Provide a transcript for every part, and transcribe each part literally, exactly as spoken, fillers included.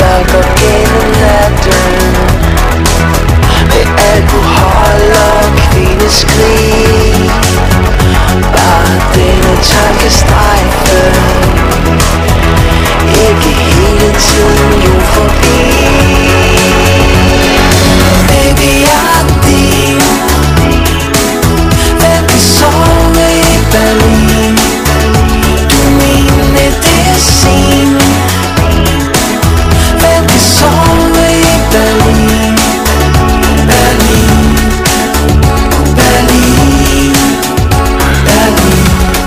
jeg går gennem natten med alkohol og kvindeskrig. Bare denne tankestrejfe, ikke hele tiden jo forbi. Baby, jeg er din. Hvem kan sove i Berlin? Du er min medicin. Hvem kan sove i Berlin? Berlin, Berlin, Berlin.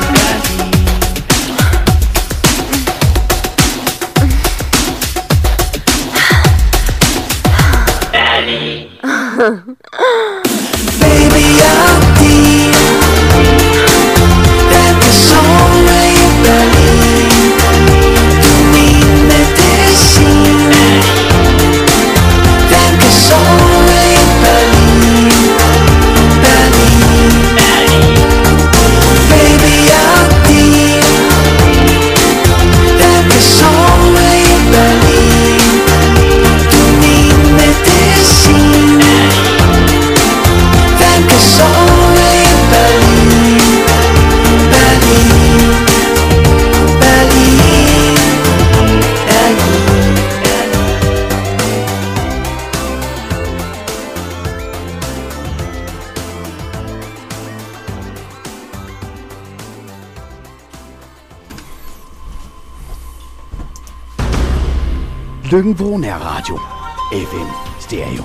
Baby, jeg er din. Hvem kan sove i Berlin? Du er min medicin. Hvem kan sove i Berlin? Berlin, baby, jeg er din. Hvem kan sove i Berlin? Du er min medicin. Hvem kan sove i Berlin? Berlin, Berlin, Løkken-Vrå Nærradio. F M Stereo.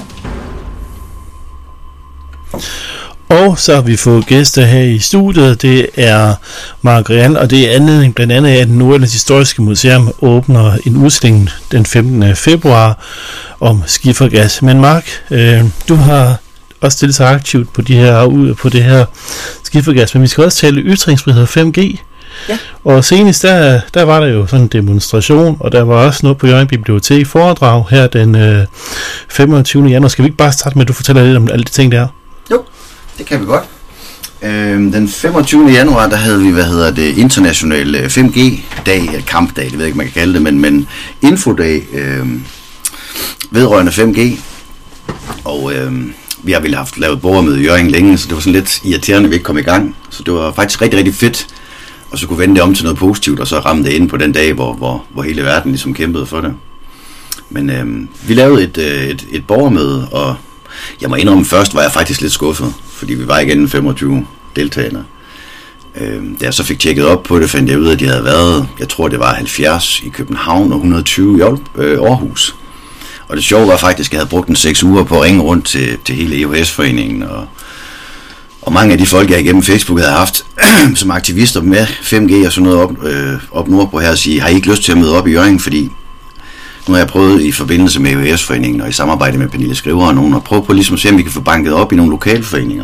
Og så har vi fået gæster her i studiet. Det er Marianne, og det er anledning blandt andet af, at Nordjyllands Historiske Museum åbner en udstilling den femtende februar om skifergas. Men Mark, øh, du har også stillet sig aktivt på, de her, på det her skifergas, men vi skal også tale ytringsfrihed fem G. Ja. Og senest der, der var der jo sådan en demonstration, og der var også noget på Hjørring Bibliotek foredrag her den øh, femogtyvende januar. Skal vi ikke bare starte med, at du fortæller lidt om alle de ting der? Jo, det kan vi godt. Øhm, den femogtyvende januar, der havde vi, hvad hedder det, international fem G-dag, eller kampdag, det ved jeg ikke, man kan kalde det, men, men infodag øh, vedrørende fem G. Og øh, vi har vel haft lavet borgermøde i Hjørring længe, så det var sådan lidt irriterende, at vi ikke kom i gang. Så det var faktisk rigtig, rigtig fedt, og så kunne vende det om til noget positivt, og så ramme det ind på den dag, hvor, hvor, hvor hele verden ligesom kæmpede for det. Men øh, vi lavede et, et, et borgermøde, og jeg må indrømme, først var jeg faktisk lidt skuffet, fordi vi var igen femogtyve deltagere. Øh, da jeg så fik tjekket op på det, fandt jeg ud af, at de havde været, jeg tror det var halvfjerds i København og et hundrede og tyve i Aarhus. Og det sjove var faktisk, at jeg havde brugt en seks uger på at ringe rundt til, til hele E H S-foreningen, og, og mange af de folk, jeg igennem Facebook havde haft som aktivister med fem G og sådan noget op, øh, op nordpå her, og sige, har I ikke lyst til at møde op i Hjørring, fordi nu har jeg prøvet i forbindelse med E H S-foreningen og i samarbejde med Pernille Skriver og nogen, og prøve på ligesom at se, om vi kan få banket op i nogle lokalforeninger.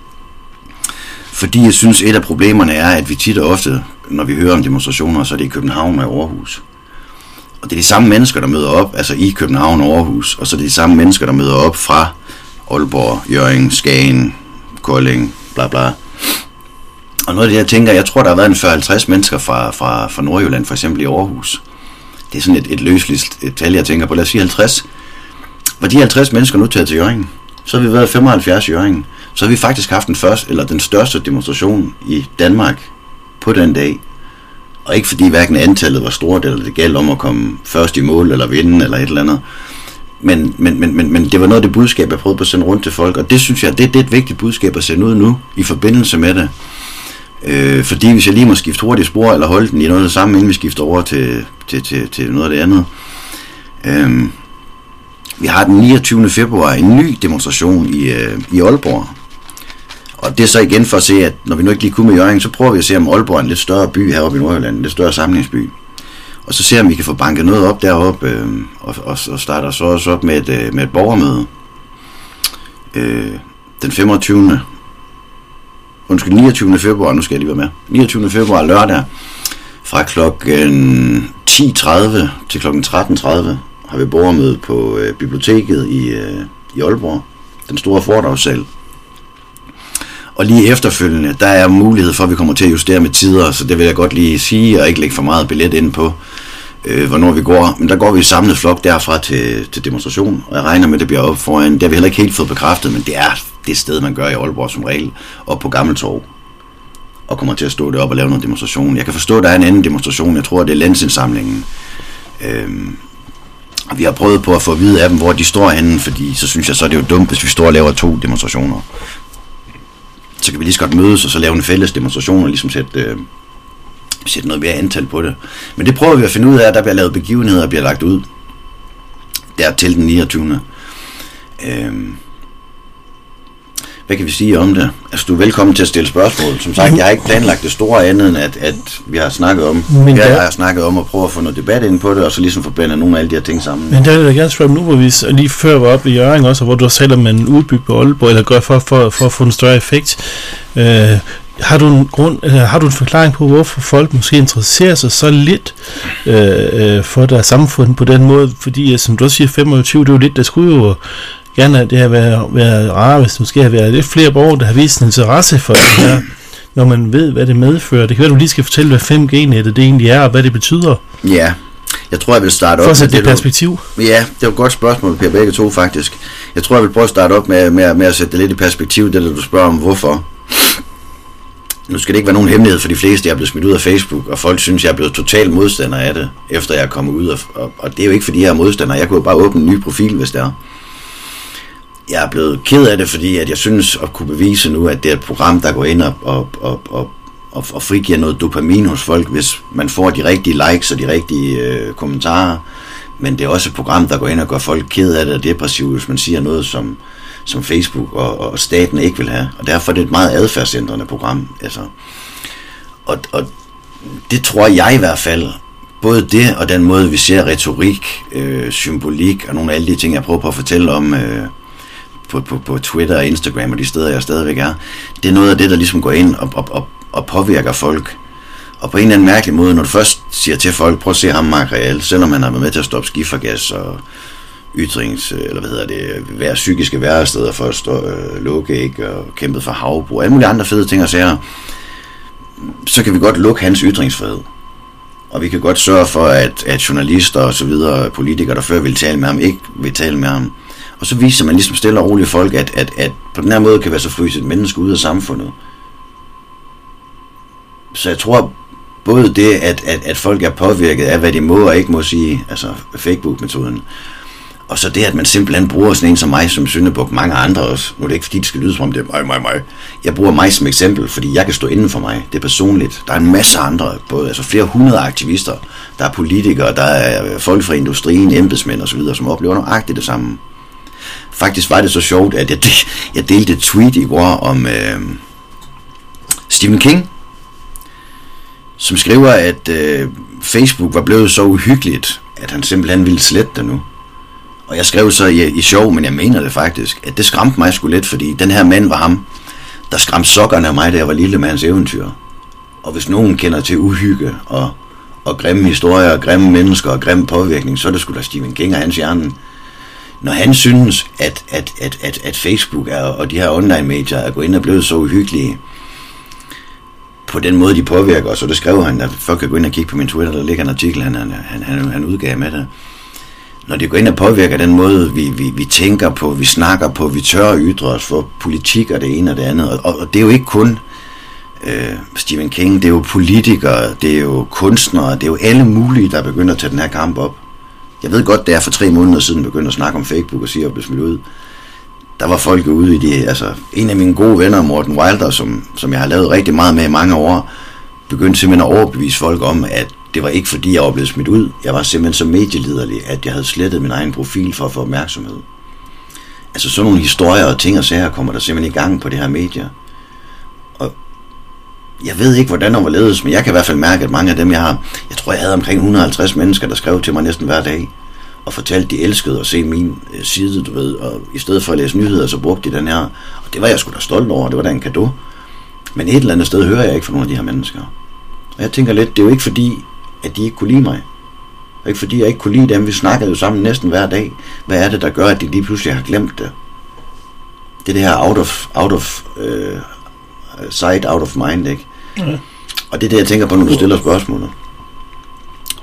Fordi jeg synes, et af problemerne er, at vi tit og ofte, når vi hører om demonstrationer, så er det i København og Aarhus. Og det er de samme mennesker, der møder op, altså i København og Aarhus, og så er det de samme mennesker, der møder op fra Aalborg, Hjørring, Skagen, Kolding, bla bla. Og noget af det, jeg tænker, jeg tror, der har været en fyrre til halvtreds mennesker fra, fra, fra Nordjylland, for eksempel i Aarhus. Det er sådan et, et løsligt et tal, jeg tænker på. Lad os sige halvtreds. Var de halvtreds mennesker nu taget til Hjørring, så har vi været femoghalvfjerds i Hjørring. Så har vi faktisk haft den første, eller den største demonstration i Danmark på den dag. Og ikke fordi hverken antallet var stort, eller det galt om at komme først i mål, eller vinde, eller et eller andet. Men, men, men, men, men det var noget af det budskab, jeg prøvede på at sende rundt til folk. Og det synes jeg, det, det er et vigtigt budskab at sende ud nu, i forbindelse med det. Øh, fordi hvis jeg lige må skifte hurtigt spor, eller holde den i noget af det samme, inden vi skifter over til, til, til, til noget af det andet. Øh, vi har den niogtyvende februar en ny demonstration i, øh, i Aalborg. Og det er så igen for at se, at når vi nu ikke lige kunne med Hjørring, så prøver vi at se, om Aalborg er en lidt større by heroppe i Nordjylland, en lidt større samlingsby. Og så ser vi, om vi kan få banket noget op deroppe, øh, og, og, og starter så også op med et, øh, med et borgermøde. Øh, den femogtyvende Undskyld, niogtyvende februar, nu skal jeg lige være med. niogtyvende februar lørdag, fra klokken ti tredive til klokken tretten tredive, har vi borgermøde på øh, biblioteket i, øh, i Aalborg, den store foredragssal. Og lige efterfølgende, der er mulighed for, at vi kommer til at justere med tider, så det vil jeg godt lige sige, og ikke lægge for meget billet ind på. øh, hvornår vi går. Men der går vi i samlet flok derfra til, til demonstration, og jeg regner med, at det bliver op foran. Det har vi heller ikke helt fået bekræftet, men det er det sted, man gør i Aalborg som regel, op på Gammeltorv, og kommer til at stå deroppe og lave noget demonstration. Jeg kan forstå, at der er en anden demonstration. Jeg tror, det er Landsindsamlingen. Øhm, og vi har prøvet på at få at vide af dem, hvor de står henne, fordi så synes jeg, så er det jo dumt, hvis vi står og laver to demonstrationer. Så kan vi lige så godt mødes og så lave en fælles demonstration og ligesom sætte, øh, sætte noget mere antal på det. Men det prøver vi at finde ud af, at der bliver lavet begivenheder og bliver lagt ud. Der til den niogtyvende Øhm, Hvad kan vi sige om det? Altså, du er velkommen til at stille spørgsmål. Som sagt, jeg har ikke planlagt det store andet, end at, at vi har snakket om. Men jeg der... har snakket om at prøve at få noget debat ind på det, og så ligesom forbinde nogle af alle de her ting sammen. Men der vil jeg gerne spørge nu, hvor vi lige før var oppe i Hjørring også, hvor du har sagt, at man udbygger på Aalborg, eller gør for, for, for at få en større effekt. Øh, har, du en grund, eller har du en forklaring på, hvorfor folk måske interesserer sig så lidt øh, for deres samfund på den måde? Fordi, som du også siger, femogtyve, det er jo lidt, der skulle jo gerne det har været, været rart, hvis det måske har været lidt flere borgere, der har vist en interesse for det her, når man ved, hvad det medfører. Det kan være, du lige skal fortælle, hvad fem G-nettet det egentlig er, og hvad det betyder. Ja, jeg tror, jeg vil starte op for at sætte med det, det perspektiv. Du, ja, det var et godt spørgsmål, Per, begge to faktisk. Jeg tror, jeg vil prøve at starte op med, med, med at sætte det lidt i perspektiv, det der du spørger om, hvorfor. Nu skal det ikke være nogen hemmelighed for de fleste, jeg er blevet smidt ud af Facebook, og folk synes, jeg er blevet total modstander af det, efter jeg er kommet ud. Og, og, og det er jo ikke, fordi jeg er modstander. Jeg kunne jo bare åbne en ny profil, hvis det er. Jeg er blevet ked af det, fordi at jeg synes at kunne bevise nu, at det er et program, der går ind og, og, og, og, og, og frigiver noget dopamin hos folk, hvis man får de rigtige likes og de rigtige øh, kommentarer. Men det er også et program, der går ind og gør folk ked af det og depressive, hvis man siger noget, som, som Facebook og, og staten ikke vil have. Og derfor er det et meget adfærdsændrende program. Altså. Og, og det tror jeg i hvert fald, både det og den måde, vi ser retorik, øh, symbolik og nogle af alle de ting, jeg prøver på at fortælle om øh, på, på, på Twitter og Instagram og de steder, jeg stadigvæk er, det er noget af det, der ligesom går ind og, og, og, og påvirker folk. Og på en eller anden mærkelig måde, når du først siger til folk, prøv at se ham Mark Real, selvom han har været med til at stoppe skifergas og ytrings, eller hvad hedder det, være psykiske væresteder for at stå, øh, lukke, ikke, og kæmpet for havbrug, og alle mulige andre fede ting og sager, så kan vi godt lukke hans ytringsfrihed. Og vi kan godt sørge for, at, at journalister og så videre, politikere, der før ville tale med ham, ikke vil tale med ham. Og så viser man ligesom stille og roligt folk, at, at, at på den her måde kan være så fryse et menneske ud af samfundet. Så jeg tror, både det, at, at, at folk er påvirket af, hvad de må og ikke må sige, altså Facebook-metoden, og så det, at man simpelthen bruger sådan en som mig som syndebuk, mange andre også. Nu er det ikke fordi, det skal lyde som om det er mig, mig, mig. Jeg bruger mig som eksempel, fordi jeg kan stå inden for mig. Det er personligt. Der er en masse andre, både altså flere hundrede aktivister. Der er politikere, der er folk fra industrien, embedsmænd og så videre, som oplever nøjagtigt det samme. Faktisk var det så sjovt, at jeg, jeg delte et tweet i går om øh, Stephen King, som skriver, at øh, Facebook var blevet så uhyggeligt, at han simpelthen ville slette det nu. Og jeg skrev så i, i sjov, men jeg mener det faktisk, at det skræmte mig sgu lidt, fordi den her mand var ham, der skræmte sokkerne af mig, da jeg var lille med hans eventyr. Og hvis nogen kender til uhygge og, og grimme historier, og grimme mennesker og grimme påvirkning, så er det sgu da Stephen King og hans hjerne. Når han synes, at, at, at, at, at Facebook er, og de her online-medier er gået ind og blevet så uhyggelige, på den måde, de påvirker os, og det skrev han, at folk kan gå ind og kigge på min Twitter, der ligger en artikel, han, han, han, han udgav med det. Når det går ind og påvirker den måde, vi, vi, vi tænker på, vi snakker på, vi tør at ytre os for politik og det ene og det andet, og, og det er jo ikke kun øh, Stephen King, det er jo politikere, det er jo kunstnere, det er jo alle mulige, der begynder at tage den her kamp op. Jeg ved godt, det er for tre måneder siden begyndte at snakke om Facebook og sige, at jeg blev smidt ud. Der var folk ude i det, altså en af mine gode venner, Morten Wilder, som, som jeg har lavet rigtig meget med i mange år, begyndte simpelthen at overbevise folk om, at det var ikke fordi, jeg var blevet smidt ud. Jeg var simpelthen så medieliderlig, at jeg havde slettet min egen profil for at få opmærksomhed. Altså sådan nogle historier og ting og sager kommer der simpelthen i gang på det her medier. Og jeg ved ikke, hvordan og hvorledes, men jeg kan i hvert fald mærke, at mange af dem, jeg har, jeg tror, jeg havde omkring et hundrede og halvtreds mennesker, der skrev til mig næsten hver dag, og fortalte, de elskede at se min øh, side, du ved, og i stedet for at læse nyheder, så brugte de den her, og det var jeg sgu da stolt over, det var da en cadeau. Men et eller andet sted hører jeg ikke fra nogle af de her mennesker. Og jeg tænker lidt, det er jo ikke fordi, at de ikke kunne lide mig. Og ikke fordi jeg ikke kunne lide dem, vi snakkede jo sammen næsten hver dag. Hvad er det, der gør, at de lige pludselig har glemt det? Det er det her out of, out of uh, sight, out of mind, ikke? Mm. Og det er det, jeg tænker på, når du stiller spørgsmålet.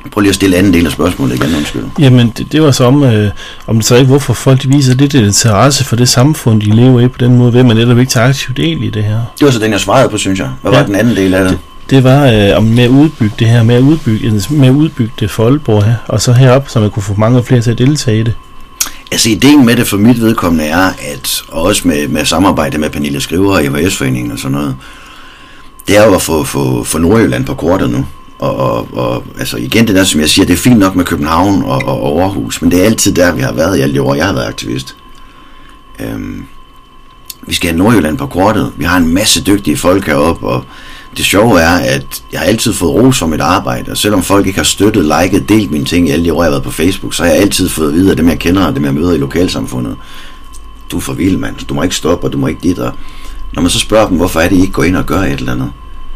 Prøv lige at stille anden del af spørgsmålet igen, undskyld. Jamen, det, det var så om, øh, om det så ikke, hvorfor folk de viser lidt interesse for det samfund, de lever i på den måde, ved man netop ikke tager aktivt del i det her. Det var så den, jeg svarede på, synes jeg. Hvad ja. var den anden del af det? Det, det var øh, om med at udbygge det her, med at udbygge, med at udbygge det for Aalborg her, og så herop, så man kunne få mange flere til at deltage i det. Altså, ideen med det for mit vedkommende er, at også med, med samarbejde med Pernille Skriver og E V S-foreningen og sådan noget, det er jo at få, få, få Nordjylland på kortet nu. Og, og, og altså igen, det der, som jeg siger, det er fint nok med København og, og Aarhus, men det er altid der, vi har været i alle de år, jeg har været aktivist. Øhm, vi skal have Nordjylland på kortet. Vi har en masse dygtige folk heroppe, og det sjove er, at jeg har altid fået ros for mit arbejde, og selvom folk ikke har støttet, liket, delt mine ting i alle de år, jeg har været på Facebook, så har jeg altid fået at vide af dem, jeg kender, og dem, jeg møder i lokalsamfundet. Du er for vild, mand. Du må ikke stoppe, og du må ikke dit. Og når man så spørger dem, hvorfor er det, I ikke går ind og gør et eller andet,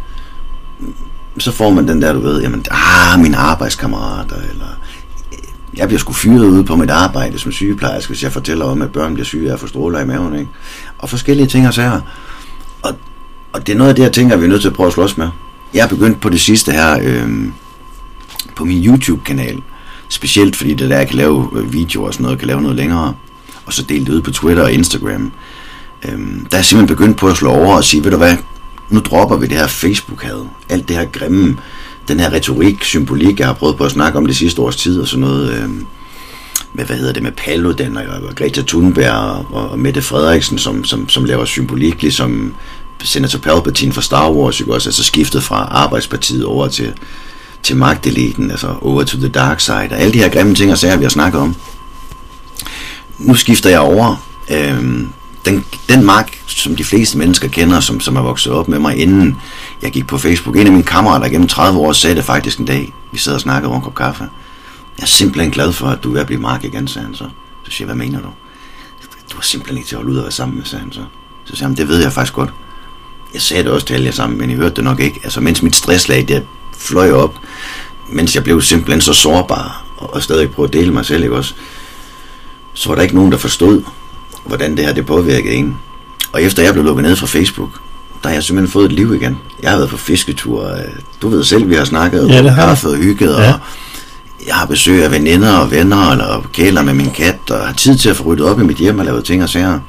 så får man den der, du ved, jamen, ah, mine arbejdskammerater, eller jeg bliver sgu fyret ude på mit arbejde som sygeplejerske, hvis jeg fortæller om, at børn bliver syge af at få stråler i maven, ikke? Og forskellige ting og sager. Og, og det er noget af det, jeg tænker, vi er nødt til at prøve at slås med. Jeg er begyndt på det sidste her, øh, på min YouTube-kanal, specielt fordi det der, jeg kan lave videoer og sådan noget, kan lave noget længere, og så dele det ud på Twitter og Instagram. Øh, der er simpelthen begyndt på at slå over og sige, ved du hvad, nu dropper vi det her Facebook-had, alt det her grimme, den her retorik, symbolik, jeg har prøvet på at snakke om det sidste års tid, og sådan noget, øh, med, hvad hedder det, med Paludan, og Greta Thunberg, og, og Mette Frederiksen, som, som, som laver symbolik, ligesom Senator Palpatine fra Star Wars, ikke også, altså skiftet fra Arbejdspartiet over til, til magteliten, altså over to the dark side, og alle de her grimme ting og sager, vi har snakket om. Nu skifter jeg over, øh, Den, den mark, som de fleste mennesker kender, som, som er vokset op med mig, inden jeg gik på Facebook. En af mine kammerater gennem tredive år sagde det faktisk en dag. Vi sad og snakkede over en kop kaffe. Jeg er simpelthen glad for, at du er ved at blive mark igen, sagde han så. Så siger jeg, hvad mener du? Du er simpelthen ikke til at holde ud at være sammen med, sagde han så. Så siger han, det ved jeg faktisk godt. Jeg sagde det også til alle jer sammen, men I hørte det nok ikke. Altså, mens mit stresslag, det fløj op, mens jeg blev simpelthen så sårbar, og, og stadig prøvede at dele mig selv, ikke også? Så var der ikke nogen, der forstod, hvordan det her det påvirkede en. Og efter jeg blev lukket ned fra Facebook, der har jeg simpelthen fået et liv igen. Jeg har været på fisketur. Du ved selv, vi har snakket, ja, og kaffe og hygget, ja. Og jeg har besøg af veninder og venner, eller kæler med min kat, og har tid til at få ryddet op i mit hjem og lavet ting og sager.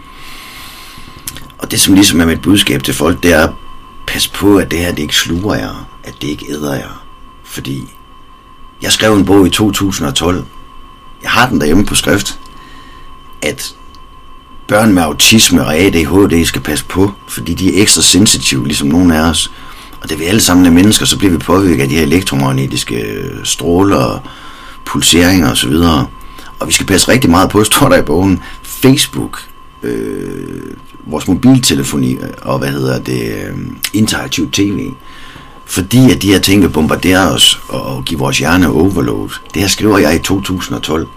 Og det som ligesom er mit budskab til folk, det er, pas på, at det her det ikke sluger jer, at det ikke æder jer. Fordi jeg skrev en bog i to tusind og tolv. Jeg har den derhjemme på skrift, at børn med autisme og A D H D skal passe på, fordi de er ekstra sensitive, ligesom nogle af os. Og da vi alle sammen er mennesker, så bliver vi påvirket af de her elektromagnetiske stråler, pulseringer osv. Og vi skal passe rigtig meget på, står der i bogen, Facebook, øh, vores mobiltelefoni og hvad hedder det, øh, interaktiv tv. Fordi at de her ting vil bombardere os og give vores hjerne overload. Det her skriver jeg i to tusind og tolv.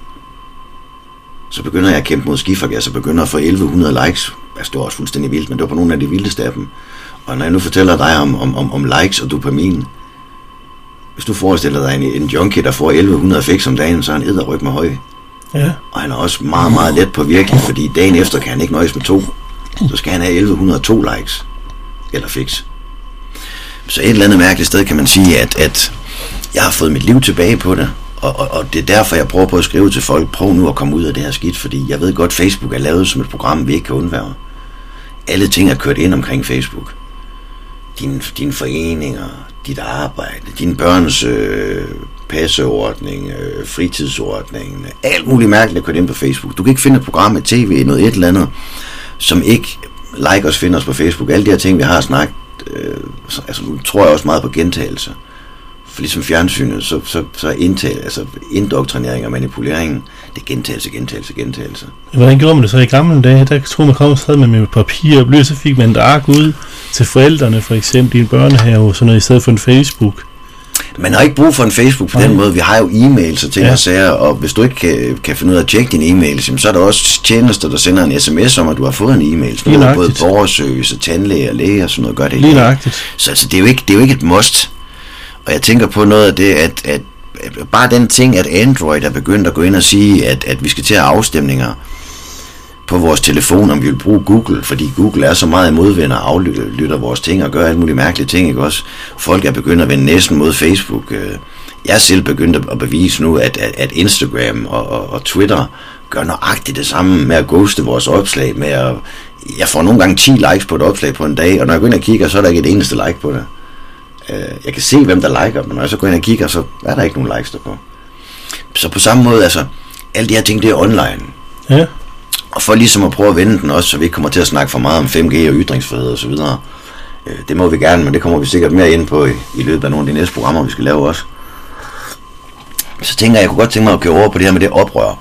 Så begynder jeg at kæmpe mod skifergas og begynder at få elleve hundrede likes. Altså, det var også fuldstændig vildt, men det var på nogle af de vildeste af dem. Og når jeg nu fortæller dig om, om, om, om likes og dopamin, hvis du forestiller dig en, en junkie, der får elleve hundrede fix om dagen, så er han edderryg med høj. Ja. Og han er også meget, meget let på virkelig, fordi dagen efter kan han ikke nøjes med to. Så skal han have elleve hundrede og to likes. Eller fix. Så et eller andet mærkeligt sted kan man sige, at, at jeg har fået mit liv tilbage på det. Og, og, og det er derfor, jeg prøver på at skrive til folk, prøv nu at komme ud af det her skidt, fordi jeg ved godt, Facebook er lavet som et program, vi ikke kan undvære. Alle ting er kørt ind omkring Facebook. Dine, dine foreninger, dit arbejde, dine børns øh, passeordning, øh, fritidsordning, alt muligt mærkeligt er kørt ind på Facebook. Du kan ikke finde et program med tv, noget et eller andet, som ikke like os, finder os på Facebook. Alle de her ting, vi har snakket, øh, altså nu tror jeg også meget på gentagelse. For ligesom fjernsynet, så, så, så er indtal, altså indoktrinering og manipulering, det er gentagelse, gentagelse, gentagelse. Hvordan gjorde man det så i gamle dage? Der tror man kom, så havde man med papir og blød, så fik man et ark ud til forældrene, for eksempel i en børnehave, sådan noget, i stedet for en Facebook. Man har ikke brug for en Facebook på okay. den måde. Vi har jo e-mails og ting ja. og sager, og hvis du ikke kan, kan finde ud af at tjekke din e-mail, så er der også tjenester, der sender en sms om, at du har fået en e-mail. Så nu er både borgerservice, tandlæge og læge og sådan noget, gør det lige nøjagtigt. Så altså, det, er jo ikke, det er jo ikke et must. Og jeg tænker på noget af det, at, at, at bare den ting, at Android er begyndt at gå ind og sige, at, at vi skal til at have afstemninger på vores telefon, om vi vil bruge Google, fordi Google er så meget modvind og aflytter vores ting og gør alle mulige mærkelige ting, ikke også? Folk er begyndt at vende næsten mod Facebook. jeg er selv begyndt at bevise nu, at, at, at Instagram og, og, og Twitter gør nøjagtigt det samme med at ghoste vores opslag, med at, jeg får nogle gange ti likes på et opslag på en dag, og når jeg går ind og kigger, så er der ikke et eneste like på det. Jeg kan se, hvem der liker, men når jeg så går ind og kigger, så er der ikke nogen likes der på. Så på samme måde, altså, alle de her ting, det er online. Ja. Og for ligesom at prøve at vende den også, så vi ikke kommer til at snakke for meget om fem G og ytringsfrihed og så videre. Det må vi gerne, men det kommer vi sikkert mere ind på i, i løbet af nogle af de næste programmer, vi skal lave også. Så tænker jeg, jeg kunne godt tænke mig at køre over på det her med det oprør.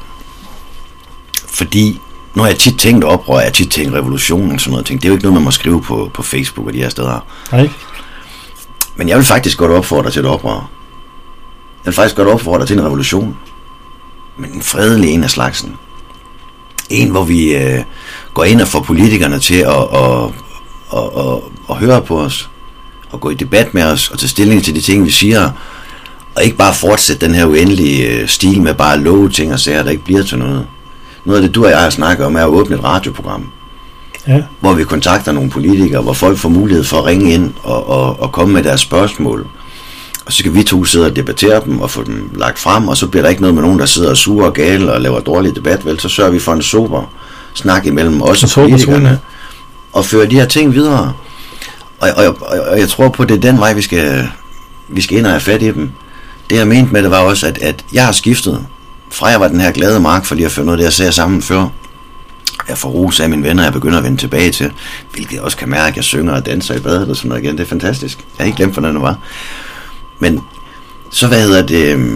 Fordi, nu har jeg tit tænkt oprør, jeg har tit tænkt revolution og sådan noget ting. Det er jo ikke noget, man må skrive på, på Facebook og de her steder. Nej. Men jeg vil faktisk godt opfordre til et oprør. Jeg vil faktisk godt opfordre til en revolution. Men en fredelig en af slagsen. En, hvor vi øh, går ind og får politikerne til at, at, at, at, at høre på os. Og gå i debat med os og tage stilling til de ting, vi siger. Og ikke bare fortsætte den her uendelige øh, stil med bare at love ting og sager, der ikke bliver til noget. Noget af det, du og jeg har snakket om, er at åbne et radioprogram. Ja. Hvor vi kontakter nogle politikere, hvor folk får mulighed for at ringe ind og, og, og komme med deres spørgsmål. Og så kan vi to sidde og debattere dem og få dem lagt frem, og så bliver der ikke noget med nogen, der sidder og sure og gale og laver dårlig debat, vel? Så sørger vi for en sober snak imellem os og politikerne, og fører de her ting videre. Og, og, og, og jeg tror på, at det er den vej, vi skal, vi skal ind og have fat i dem. Det jeg mente med det var også, at, at jeg har skiftet. Fra jeg var den her glade mark for lige at føre noget af det, jeg sagde sammen før. Jeg får ros af mine venner, jeg begynder at vende tilbage til, hvilket jeg også kan mærke, at jeg synger og danser i badet og sådan noget igen. Det er fantastisk. Jeg har ikke glemt, hvordan det var. Men så hvad hedder det,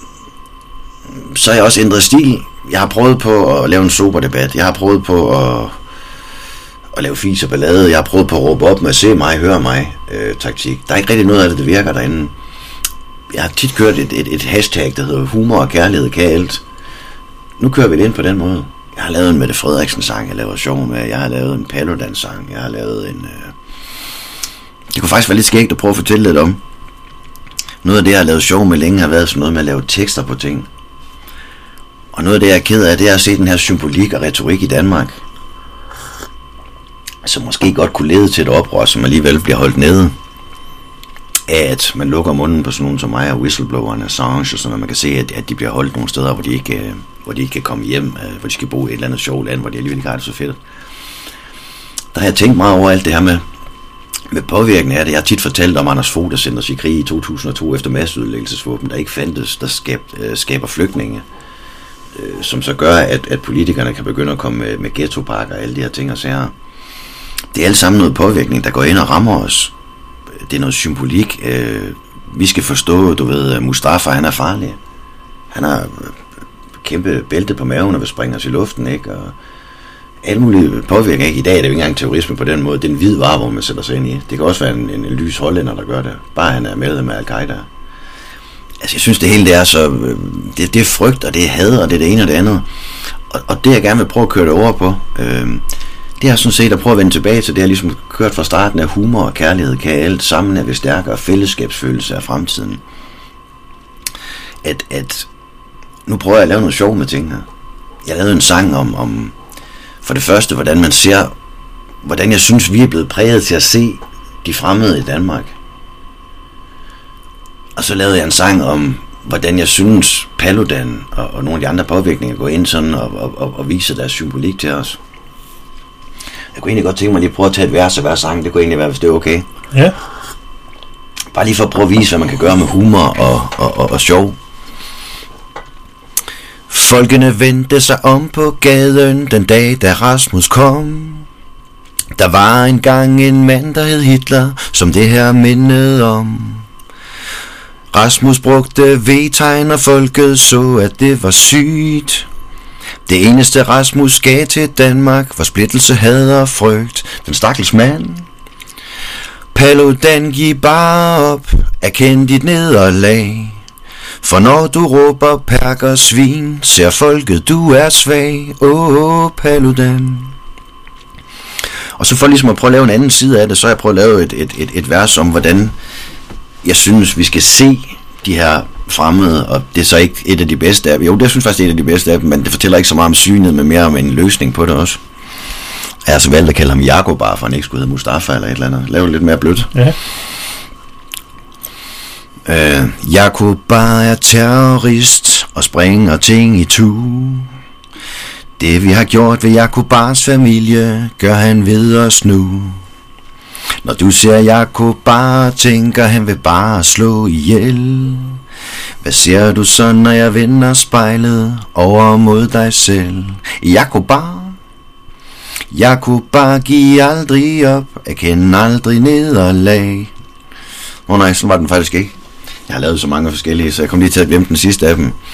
så har jeg også ændret stil. Jeg har prøvet på at lave en sober debat. Jeg har prøvet på at, at lave fis og ballade. Jeg har prøvet på at råbe op med se mig, høre mig øh, taktik. Der er ikke rigtig noget af det, der virker derinde. Jeg har tit kørt et, et, et hashtag, der hedder humor og kærlighed kan alt. Nu kører vi det ind på den måde. Jeg har lavet en Mette Frederiksen sang, jeg laver sjov med. Jeg har lavet en Paludan sang. Jeg har lavet en... Øh... Det kunne faktisk være lidt skægt at prøve at fortælle lidt om. Noget af det, jeg har lavet sjov med længe, har været sådan noget med at lave tekster på ting. Og noget af det, jeg er ked af, det er at se den her symbolik og retorik i Danmark, som måske godt kunne lede til et oprør, som alligevel bliver holdt nede. At man lukker munden på sådan nogen som mig og whistleblowerne, Assange og sådan noget. Man kan se, at, at de bliver holdt nogle steder, hvor de, ikke, hvor de ikke kan komme hjem, hvor de skal bo i et eller andet sjovt land, hvor de alligevel ikke har det så fedt. Der har jeg tænkt meget over alt det her med, med påvirkning af det. Jeg har tit fortalt om Anders Fogh, der sendte os i krig i to tusind og to efter masseødelæggelsesvåben, der ikke fandtes, der skab, øh, skaber flygtninge, øh, som så gør, at, at politikerne kan begynde at komme med, med ghettopakker og alle de her ting og sager. Det er alt sammen noget påvirkning, der går ind og rammer os. Det er noget symbolik. Øh, vi skal forstå, du ved, Mustafa, han er farlig. Han har kæmpe bælte på maven og vil springe os i luften, ikke? Og alle mulige påvirkninger. I dag er det jo ikke engang terrorisme på den måde. Det er en hvid vare, hvor man sætter sig ind i. Det kan også være en, en, en lys hollænder, der gør det. Bare han er med med Al-Qaida. Altså, jeg synes, det hele det er så... Det, det er frygt, og det er had, og det er det ene og det andet. Og, og det, jeg gerne vil prøve at køre det over på, øh, det er sådan set at prøve at vende tilbage til det, jeg ligesom kørt fra starten af humor og kærlighed, kan alt sammen er vi stærkere fællesskabsfølelse af fremtiden. At, at nu prøver jeg at lave noget sjov med tingene. Jeg lavede en sang om, om for det første, hvordan man ser, hvordan jeg synes, vi er blevet præget til at se de fremmede i Danmark. Og så lavede jeg en sang om, hvordan jeg synes, Paludan og, og nogle af de andre påvirkninger går ind sådan og, og, og, og viser deres symbolik til os. Jeg kunne egentlig godt tænke mig lige at prøve at tage et vers af hver sang. Det kunne egentlig være, hvis det er okay. Ja. Bare lige for at prøve at vise, hvad man kan gøre med humor og, og, og, og sjov. Folkene vendte sig om på gaden den dag, da Rasmus kom. Der var engang en mand, der hed Hitler, som det her mindede om. Rasmus brugte V-tegn, og folket så, at det var sygt. Det eneste Rasmus gav til Danmark var splittelse, had og frygt. Den stakkels mand. Paludan, giv bare op, erkend dit nederlag. For når du råber perker svin, ser folket du er svag. Åh, oh, Paludan. Og så for ligesom at prøve at lave en anden side af det, så har jeg prøvet at lave et, et, et, et vers om, hvordan jeg synes, vi skal se de her fremmede, og det er så ikke et af de bedste af dem. Jo, det synes faktisk, det er et af de bedste af dem, men det fortæller ikke så meget om synet, men mere om en løsning på det også. Jeg har altså valgt at kalde ham Jakob, bare for han ikke skulle hedde Mustafa eller et eller andet. Lave lidt mere blødt. Ja. Øh, Jakob er terrorist og springer ting i tu. Det vi har gjort ved Jakobars familie, gør han ved os nu. Når du ser Jakob bare, tænker han vil bare slå ihjel. Hvad ser du så, når jeg vender spejlet over mod dig selv? Jakob bare, Jakob bare, giv aldrig op, erkend aldrig nederlag. Åh oh, nej, sådan var den faktisk ikke. Jeg har lavet så mange forskellige, så jeg kom lige til at glemme den sidste af dem.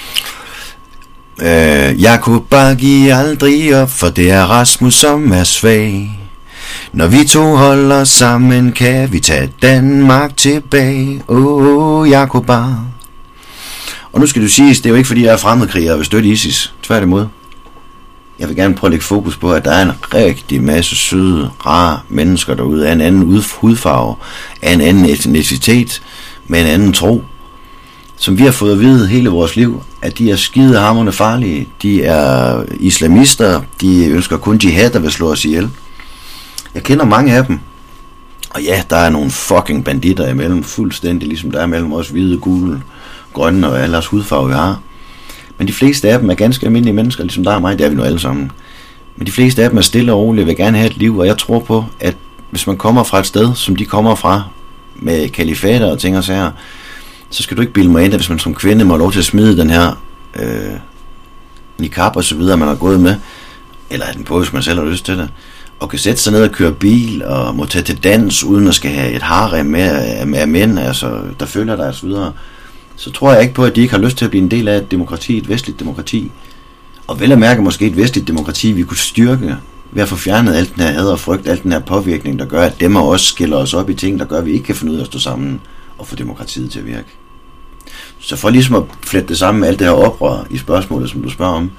Øh, Jakob bare, giv aldrig op, for det er Rasmus, som er svag. Når vi to holder sammen, kan vi tage Danmark tilbage. Åh, oh, Jakob bare. Og nu skal du sige, det er jo ikke fordi jeg er fremmedkriger og vil støtte ISIS. Tværtimod. Jeg vil gerne prøve at lægge fokus på, at der er en rigtig masse søde, rare mennesker derude af en anden hudfarve, af en anden etnicitet, med en anden tro, som vi har fået at vide hele vores liv, at de er skidehamrende farlige. De er islamister, de ønsker kun jihad, der vil slå os ihjel. Jeg kender mange af dem. Og ja, der er nogle fucking banditter imellem, fuldstændig ligesom der er mellem os hvide, gule, grønne og alles hudfarve, vi har. Men de fleste af dem er ganske almindelige mennesker, ligesom der er mig, det er vi nu alle sammen. Men de fleste af dem er stille og rolige, vil gerne have et liv, og jeg tror på, at hvis man kommer fra et sted, som de kommer fra, med kalifater og ting og sager, så skal du ikke bilde mig ind, at hvis man som kvinde må lov til at smide den her øh, niqab og så videre, man har gået med, eller at den på, hvis man selv har lyst til det, og kan sætte sig ned og køre bil, og må tage til dans, uden at skal have et harem med, med mænd, altså, der følger dig og så videre, så tror jeg ikke på, at de ikke har lyst til at blive en del af et demokrati, et vestligt demokrati. Og vel at mærke måske et vestligt demokrati, vi kunne styrke ved at få fjernet alt den her had og frygt, alt den her påvirkning, der gør, at dem og os skiller os op i ting, der gør, at vi ikke kan finde ud af at stå sammen og få demokratiet til at virke. Så for ligesom at flette det sammen med alt det her oprør i spørgsmålet, som du spørger om,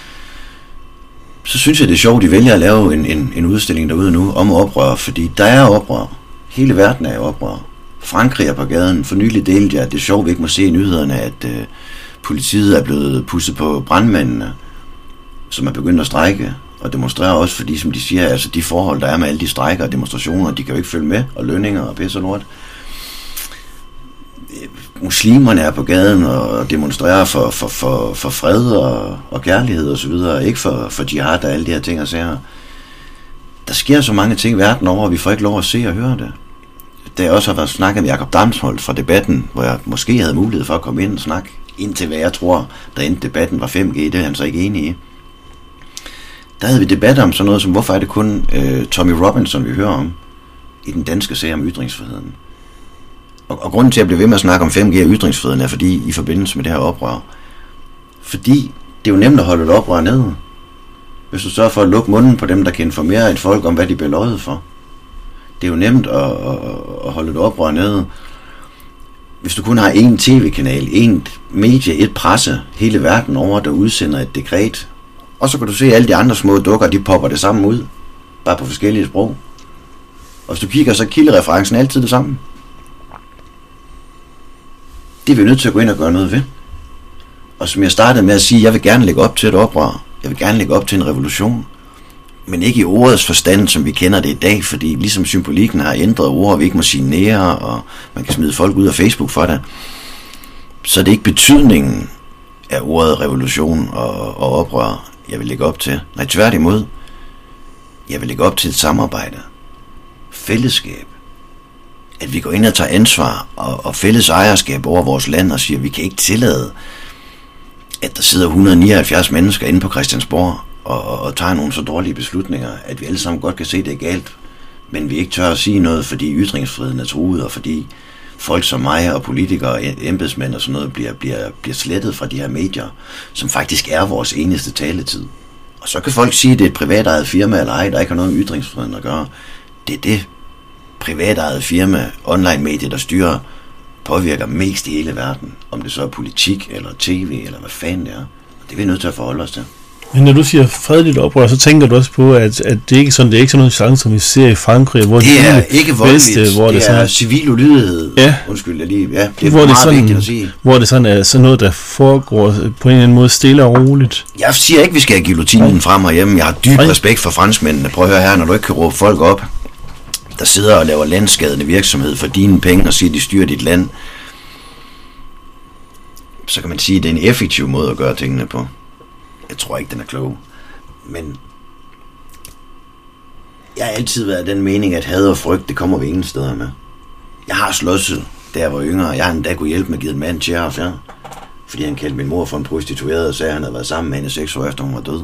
så synes jeg, det er sjovt, de vælger at lave en, en, en udstilling derude nu om oprør, fordi der er oprør. Hele verden er i oprør. Frankrig er på gaden. For nylig delte jeg, at det er sjovt, vi ikke må se i nyhederne, at øh, politiet er blevet pusset på brandmændene, som er begyndt at strejke og demonstrere også, fordi som de siger, altså de forhold, der er med alle de strejker og demonstrationer, de kan jo ikke følge med, og lønninger og pisse og lort. Muslimerne er på gaden og demonstrerer for, for, for, for fred og, og kærlighed og så videre, ikke for, for jihad og alle de her ting og sager. Der sker så mange ting i verden over, og vi får ikke lov at se og høre det. Da jeg også har været snakket med Jakob Damsholdt fra debatten, hvor jeg måske havde mulighed for at komme ind og snakke, indtil hvad jeg tror, der endte debatten var fem G, det er han så ikke enig i. Der havde vi debat om sådan noget som, hvorfor er det kun øh, Tommy Robinson, vi hører om, i den danske sag om ytringsfriheden. Og, og grunden til at blive ved med at snakke om fem G og ytringsfriheden er fordi, i forbindelse med det her oprør. Fordi det er jo nemt at holde et oprør nede. Hvis du sørger for at lukke munden på dem, der kan informere et folk om, hvad de bliver løjet for. Det er jo nemt at, at, at holde et oprør nede. Hvis du kun har én tv-kanal, én medie, et presse, hele verden over, der udsender et dekret, og så kan du se alle de andre små dukker, de popper det samme ud, bare på forskellige sprog. Og hvis du kigger, så er kildereferencen altid det samme. Det er vi nødt til at gå ind og gøre noget ved. Og som jeg startede med at sige, jeg vil gerne lægge op til et oprør. Jeg vil gerne lægge op til en revolution. Men ikke i ordets forstand, som vi kender det i dag, fordi ligesom symbolikken har ændret ord, vi ikke må sige nære, og man kan smide folk ud af Facebook for det, så er det ikke betydningen af ordet revolution og, og oprør, jeg vil lægge op til. Nej, tværtimod. Jeg vil lægge op til et samarbejde. Fællesskab. At vi går ind og tager ansvar og, og fælles ejerskab over vores land og siger, at vi kan ikke tillade, at der sidder et hundrede og nioghalvfjerds mennesker inde på Christiansborg og, og, og tager nogle så dårlige beslutninger, at vi alle sammen godt kan se, at det er galt, men vi ikke tør at sige noget, fordi ytringsfriheden er truet, og fordi folk som mig og politikere og embedsmænd og sådan noget bliver, bliver, bliver slettet fra de her medier, som faktisk er vores eneste taletid. Og så kan folk sige, at det er et privatejet firma eller ej, der ikke har noget med ytringsfriheden at gøre. Det er det privatejet firma, online-medier, der styrer, påvirker mest i hele verden. Om det så er politik eller tv eller hvad fanden det er. Det er vi nødt til at forholde os til. Men når du siger fredeligt oprør, så tænker du også på, at, at det ikke er sådan, det er ikke sådan nogle chancer, som vi ser i Frankrig, hvor det er ikke voldeligt, bedste, hvor det, det er sådan, civil ulydighed. Ja. Undskyld, jeg lige, ja, det er hvor meget det sådan, vigtigt at sige. Hvor det sådan er sådan noget, der foregår på en eller anden måde stille og roligt. Jeg siger ikke, vi skal have guillotinen frem herhjemme. Jeg har dyb Ej. respekt for franskmændene. Prøv at høre her, når du ikke kan råbe folk op, der sidder og laver landskadende virksomhed for dine penge og siger, de styrer dit land. så kan man sige, at det er en effektiv måde at gøre tingene på. Jeg tror ikke, den er klog. Men jeg har altid været af den mening, at had og frygt, det kommer vi ingen steder med. Jeg har slåsset, da jeg var yngre. Jeg har endda kunne hjælpe med at give en mand tjære, ja. Fordi han kaldte min mor for en prostitueret og sagde, at han havde været sammen med hende seks år efter hun var død.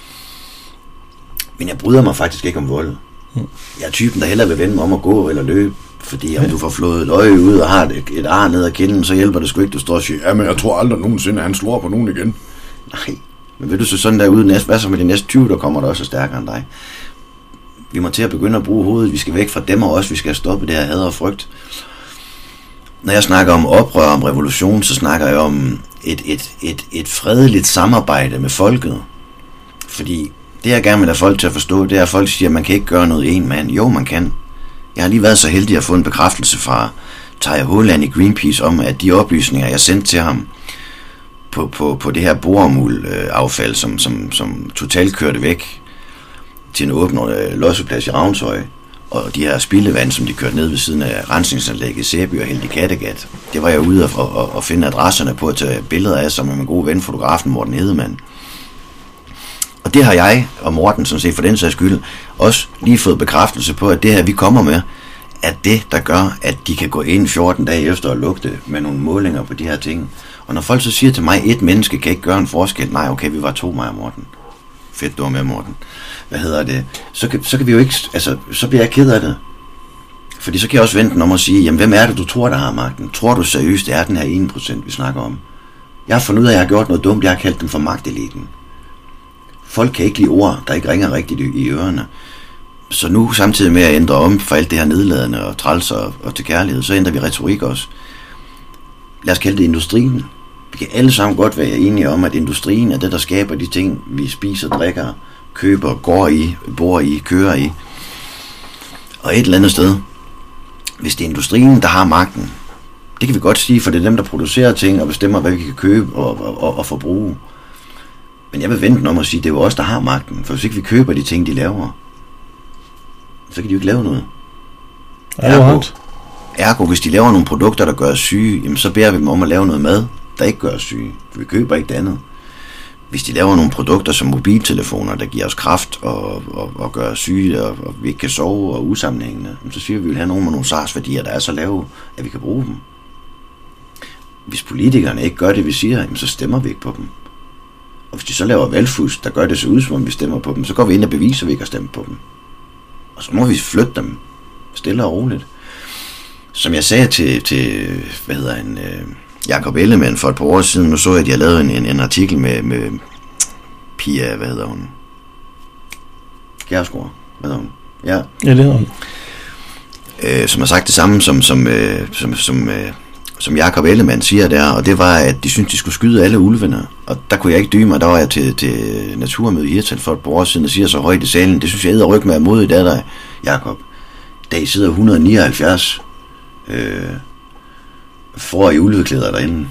Men jeg bryder mig faktisk ikke om vold. Jeg er typen, der hellere vil vende mig om at gå eller løbe. Fordi om du får flået et øje ud og har et, et ar ned ad kinden, så hjælper det sgu ikke, du står og siger, ja, men jeg tror aldrig nogensinde, at han slår på nogen igen. Nej, men vil du så sådan derude næste, hvad så med de næste tyve, der kommer der også stærkere end dig? Vi må til at begynde at bruge hovedet, vi skal væk fra dem og også, vi skal stoppe det her had og frygt. Når jeg snakker om oprør, om revolution, så snakker jeg om et, et, et, et fredeligt samarbejde med folket. Fordi det jeg gerne vil have folk til at forstå, det er, at folk siger, at man kan ikke gøre noget i en mand. Jo, man kan. Jeg har lige været så heldig at få en bekræftelse fra Terje Håland i Greenpeace om, at de oplysninger, jeg sendte til ham på, på, på det her boremul-affald, som, som, som totalt kørte væk til en åben øh, losseplads i Ravnshøj, og de her spildevand, som de kørte ned ved siden af rensningsanlægget i Sæby og helt i Kattegat, det var jeg ude og, og, og finde adresserne på at tage billeder af, som med min gode ven, fotografen Morten Hedemann. Og det har jeg og Morten, sådan set for den sags skyld, også lige fået bekræftelse på, at det her, vi kommer med, er det, der gør, at de kan gå ind fjorten dage efter og lugte med nogle målinger på de her ting. Og når folk så siger til mig, et menneske kan ikke gøre en forskel, nej, okay, vi var to, mig og Morten. Fedt, du var med, Morten. Hvad hedder det? Så kan, så kan vi jo ikke, altså, så bliver jeg ked af det. Fordi så kan jeg også vente den om at sige, jamen, hvem er det, du tror, der har magten? Tror du seriøst, det er den her en procent, vi snakker om? Jeg har fundet ud af, at jeg har gjort noget dumt, jeg har kaldt dem for magteliten. Folk kan ikke lide ord, der ikke ringer rigtigt i ørerne. Så nu, samtidig med at ændre om for alt det her nedladende og træls og, og til kærlighed, så ændrer vi retorik også. Lad os kalde det industrien. Vi kan alle sammen godt være enige om, at industrien er det, der skaber de ting, vi spiser, drikker, køber, går i, bor i, kører i. Og et eller andet sted, hvis det er industrien, der har magten, det kan vi godt sige, for det er dem, der producerer ting og bestemmer, hvad vi kan købe og, og, og forbruge. Men jeg vil vente om at sige, at det er jo os, der har magten. For hvis ikke vi køber de ting, de laver, så kan de jo ikke lave noget. Ergo, ergo, hvis de laver nogle produkter, der gør os syge, jamen så beder vi dem om at lave noget mad, der ikke gør os syge. For vi køber ikke det andet. Hvis de laver nogle produkter som mobiltelefoner, der giver os kraft og, og, og gør os syge, og, og vi ikke kan sove og usammenhængende, så siger vi, at vi vil have nogle med nogle SARS-værdier, der er så lave, at vi kan bruge dem. Hvis politikerne ikke gør det, vi siger, jamen så stemmer vi ikke på dem. Og hvis de så laver valgfusk, der gør det så ud, som om vi stemmer på dem, så går vi ind og beviser, at vi ikke har stemt på dem. Og så må vi flytte dem stille og roligt. Som jeg sagde til, til hvad hedder han, øh, Jakob Ellemann for et par år siden, nu så jeg, at jeg lavede en, en, en artikel med, med Pia, hvad hedder hun? Kjærsgaard, hvad hedder hun? Ja, ja det hedder hun. Øh, som har sagt det samme, som, som, øh, som, som, øh, som Jakob Ellemann siger der, og det var, at de syntes, de skulle skyde alle ulvene. Og der kunne jeg ikke dybe mig, der var jeg til, til Naturmøde i Hirtshals for et par år siden, og siger så højt i salen, det synes jeg æder ryg med at mod i dag, der, Jakob. Da I sidder et hundrede og nioghalvfjerds øh, for i ulveklæder derinde.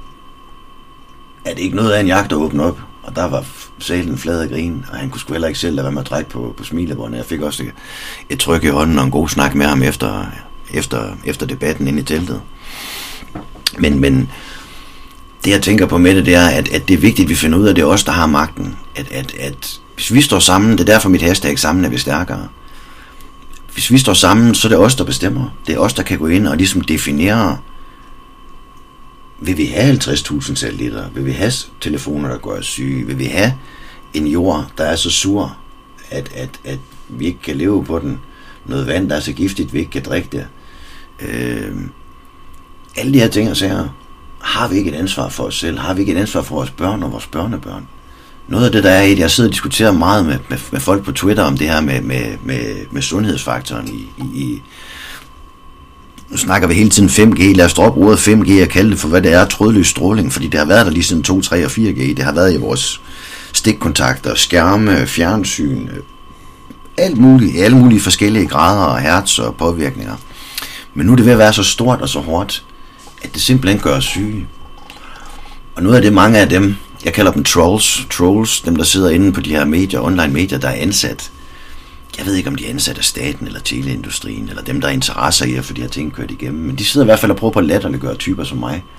Er det ikke noget af en jagt at åbne op? Og der var salen flad af grin, og han kunne sgu heller ikke selv lade være med at trække på, på smilebåndet. Jeg fik også et, et tryk i hånden og en god snak med ham efter, efter, efter debatten inde i teltet. Men, men det jeg tænker på med det, det er, at, at det er vigtigt, at vi finder ud af, at det er os, der har magten. At, at, at hvis vi står sammen, det er derfor mit hashtag sammen er vi stærkere. Hvis vi står sammen, så er det os, der bestemmer. Det er os, der kan gå ind og ligesom definere, vil vi have halvtreds tusind satellitter? Vil vi have telefoner, der gør os syge? Vil vi have en jord, der er så sur, at, at, at vi ikke kan leve på den? Noget vand, der er så giftigt, vi ikke kan drikke det? Øh, alle de her ting og sager, har vi ikke et ansvar for os selv? Har vi ikke et ansvar for vores børn og vores børnebørn? Noget af det, der er i det, jeg sidder og diskuterer meget med, med, med folk på Twitter om det her med, med, med, med sundhedsfaktoren i, i, i nu snakker vi hele tiden fem G. Lad os droppe ordet fem G og kalde det for, hvad det er, trådløs stråling, fordi det har været der lige siden to, tre og fire G. Det har været i vores stikkontakter, skærme, fjernsyn, alt muligt, alle mulige forskellige grader og hertz og påvirkninger. Men nu er det ved at være så stort og så hårdt, at det simpelthen gør os syge. Og noget af det, mange af dem, jeg kalder dem trolls, trolls, dem der sidder inde på de her medier, online medier, der er ansat. Jeg ved ikke, om de er ansat af staten eller teleindustrien, eller dem, der er interesser i at få de her ting kørt igennem. Men de sidder i hvert fald og prøver på at latterliggøre typer som mig.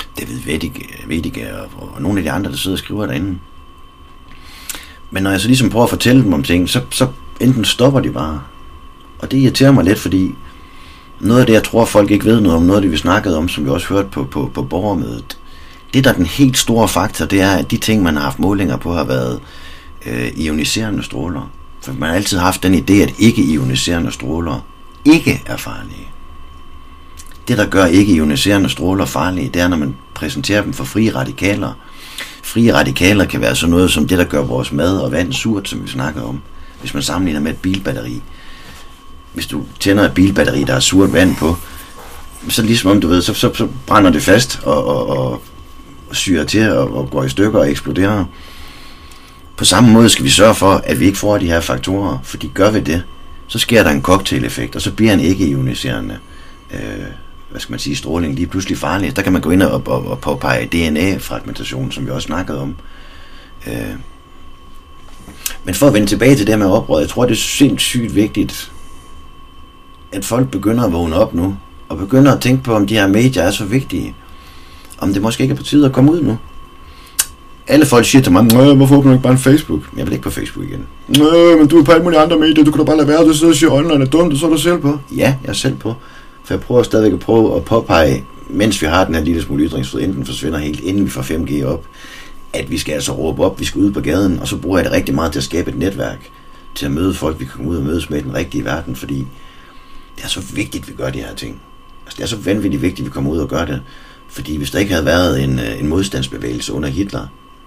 David Vediga og, og nogle af de andre, der sidder og skriver derinde. Men når jeg så ligesom prøver at fortælle dem om ting, så, så enten stopper de bare. Og det irriterer mig lidt, fordi noget af det, jeg tror, folk ikke ved noget om, noget af det, vi snakkede om, som vi også hørte på, på, på borgermødet, det, der er den helt store faktor, det er, at de ting, man har haft målinger på, har været øh, ioniserende stråler. For man har altid haft den idé, at ikke-ioniserende stråler ikke er farlige. Det, der gør ikke-ioniserende stråler farlige, det er, når man præsenterer dem for frie radikaler. Frie radikaler kan være sådan noget som det, der gør vores mad og vand surt, som vi snakker om. Hvis man sammenligner med et bilbatteri. Hvis du tænder et bilbatteri, der er surt vand på, så ligesom om du ved, så, så, så brænder det fast og, og, og syrer til og, og går i stykker og eksploderer. På samme måde skal vi sørge for, at vi ikke får de her faktorer, fordi gør vi det, så sker der en cocktail-effekt, og så bliver en ikke-ioniserende øh, hvad skal man sige, stråling lige pludselig farlig. Der kan man gå ind og, og, og påpege D N A-fragmentation, som vi også snakkede om. Øh. Men for at vende tilbage til det med oprøret, jeg tror, det er sindssygt vigtigt, at folk begynder at vågne op nu, og begynder at tænke på, om de her medier er så vigtige. Om det måske ikke er på tide at komme ud nu. Alle folk siger til mig, hvorfor åbner du ikke bare en Facebook? Jeg vil ikke på Facebook igen. Nå, men du er på alle mulige andre medier, du kan da bare lade være, du sidder og siger, online er dumt, og så er du selv på. Ja, jeg er selv på. For jeg prøver stadigvæk at prøve at påpege, mens vi har den her lille smule ytringsfrihed, inden den forsvinder helt, inden vi får fem G op, at vi skal altså råbe op, vi skal ud på gaden, og så bruger jeg det rigtig meget til at skabe et netværk, til at møde folk, vi kan komme ud og mødes med i den rigtige verden, fordi det er så vigtigt, at vi gør de her ting. Altså, det er så vanvittigt vigtigt, at vi kommer ud og gør det, fordi hvis der ikke havde været en, en modstandsbevægelse under Hitler,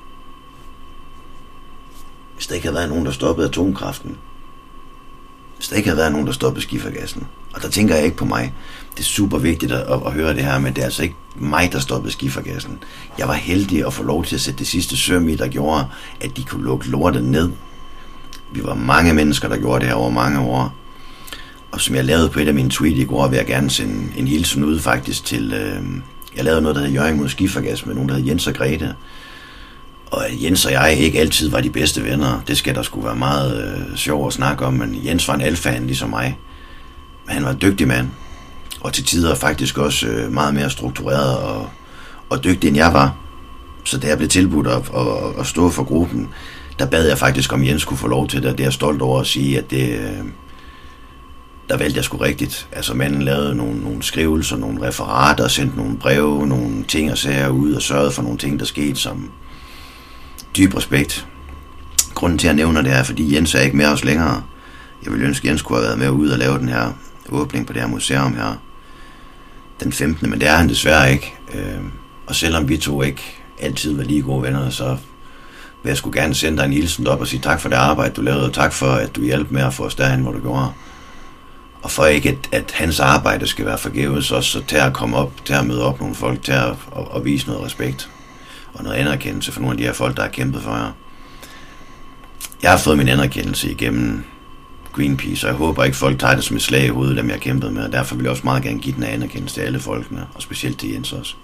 hvis der ikke havde været nogen, der stoppede atomkraften, hvis der ikke havde været nogen, der stoppede skifergassen, og der tænker jeg ikke på mig. Det er super vigtigt at, at, at høre det her, men det er altså ikke mig, der stoppede skifergassen. Jeg var heldig at få lov til at sætte det sidste søm i, der gjorde, at de kunne lukke lortet ned. Vi var mange mennesker, der gjorde det her over mange år. Og som jeg lavede på et af mine tweets i går, vil jeg gerne sende en hilsen ud faktisk til... Øh, jeg lavede noget, der hed Jørgen mod skifergas med nogen, der hed Jens og Grete. Og Jens og jeg ikke altid var de bedste venner. Det skal der skulle være meget øh, sjovt at snakke om, men Jens var en alfan ligesom mig. Men han var en dygtig mand, og til tider faktisk også øh, meget mere struktureret og, og dygtig end jeg var. Så da jeg blev tilbudt at, at, at stå for gruppen, der bad jeg faktisk om Jens kunne få lov til det, og det er jeg stolt over at sige, at det, øh, der valgte jeg sgu rigtigt. Altså manden lavede nogle, nogle skrivelser, nogle referater, sendte nogle breve, nogle ting og sager ud og sørgede for nogle ting, der skete som dyb respekt. Grunden til at nævne det er, fordi Jens er ikke med os længere. Jeg ville ønske, at Jens kunne have været med ud og lave den her åbning på det her museum her den femtende Men det er han desværre ikke. Og selvom vi to ikke altid var lige gode venner, så vil jeg sgu gerne sende dig en hilsen op og sige tak for det arbejde, du lavede, og tak for, at du hjalp med at få os derhen, hvor du gjorde. Og for ikke, at, at hans arbejde skal være forgæves, også så til at komme op, til at møde op nogle folk, til at, at, at vise noget respekt og noget anerkendelse for nogle af de her folk, der har kæmpet for jer. Jeg har fået min anerkendelse igennem Greenpeace, og jeg håber ikke, folk tager det som et slag i hovedet, dem jeg har kæmpet med, og derfor vil jeg også meget gerne give den her anerkendelse til alle folkene, og specielt til Jens også.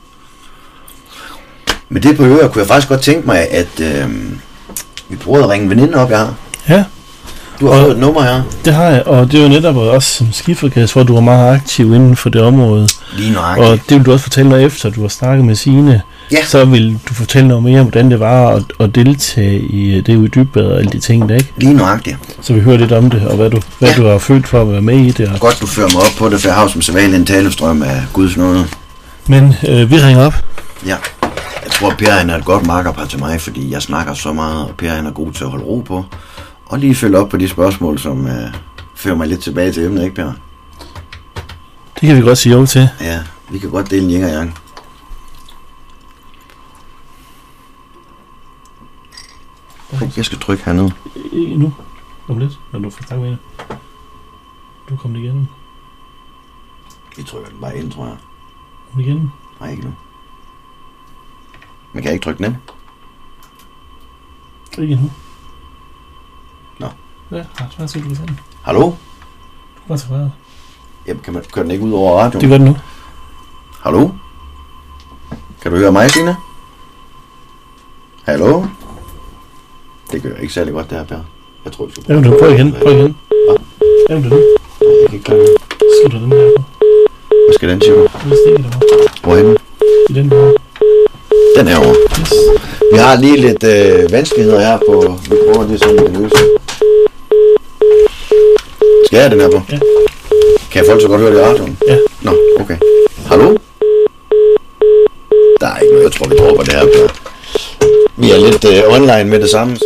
Med det på øret kunne jeg faktisk godt tænke mig, at øh, vi prøvede at ringe en veninde op, jeg har. Ja. Du har fået et nummer her. Det har jeg, og det er jo netop også som skifergas, hvor du er meget aktiv inden for det område. Lige nøjagtigt. Og det vil du også fortælle noget efter, du har snakket med Signe. Ja. Så vil du fortælle noget mere om, hvordan det var at, at deltage i det ude i Dybbad og alle de ting der, ikke? Lige nøjagtigt. Så vi hører lidt om det, og hvad du, hvad ja. du har følt for at være med i det. Og... Godt, du fører mig op på det, for jeg har som sædvanlig en talestrøm af Guds nåde. Men øh, vi ringer op. Ja. Jeg tror, Per han er et godt markerpar til mig, fordi jeg snakker så meget, og Per han er god til at holde ro på. Og lige følge op på de spørgsmål, som øh, fører mig lidt tilbage til emnet, ikke Per? Det kan vi godt sige jo til. Ja, vi kan godt dele en yin og yang. Jeg skal trykke hernede. Ikke nu. Om lidt, når du får snakket med hende. Du kommer igen. Vi trykker den bare ind, tror jeg. Kom igen. Nej, ikke nu. Men kan jeg ikke trykke den ind? Ikke nu. Nå. Ja, så skal du kan sende. Hallo? Du kan bare tage fra. Jamen, kan man køre den ikke ud over radioen? Det gør den nu. Hallo? Kan du høre mig, Signe? Hallo? Det gør ikke særlig godt, det her, Per. Jeg tror, du skal prøve. Prøv igen, prøv igen. Hvad? Er du det nu? Nej, jeg kan ikke klare det. Slutter den her på. Hvad skal den, siger du? Den stikker der. Hvorhenne? I den her. Den herovre. Vi har lige lidt øh, vanskeligheder her på... Vi prøver lige sådan, vi kan løse. Skal jeg have den her på? Ja. Kan folk så godt høre det i radioen? Ja. Nå, okay. Hallo? Der er ikke noget, jeg tror, vi dropper det her. Vi er lidt øh, online med det samme, så...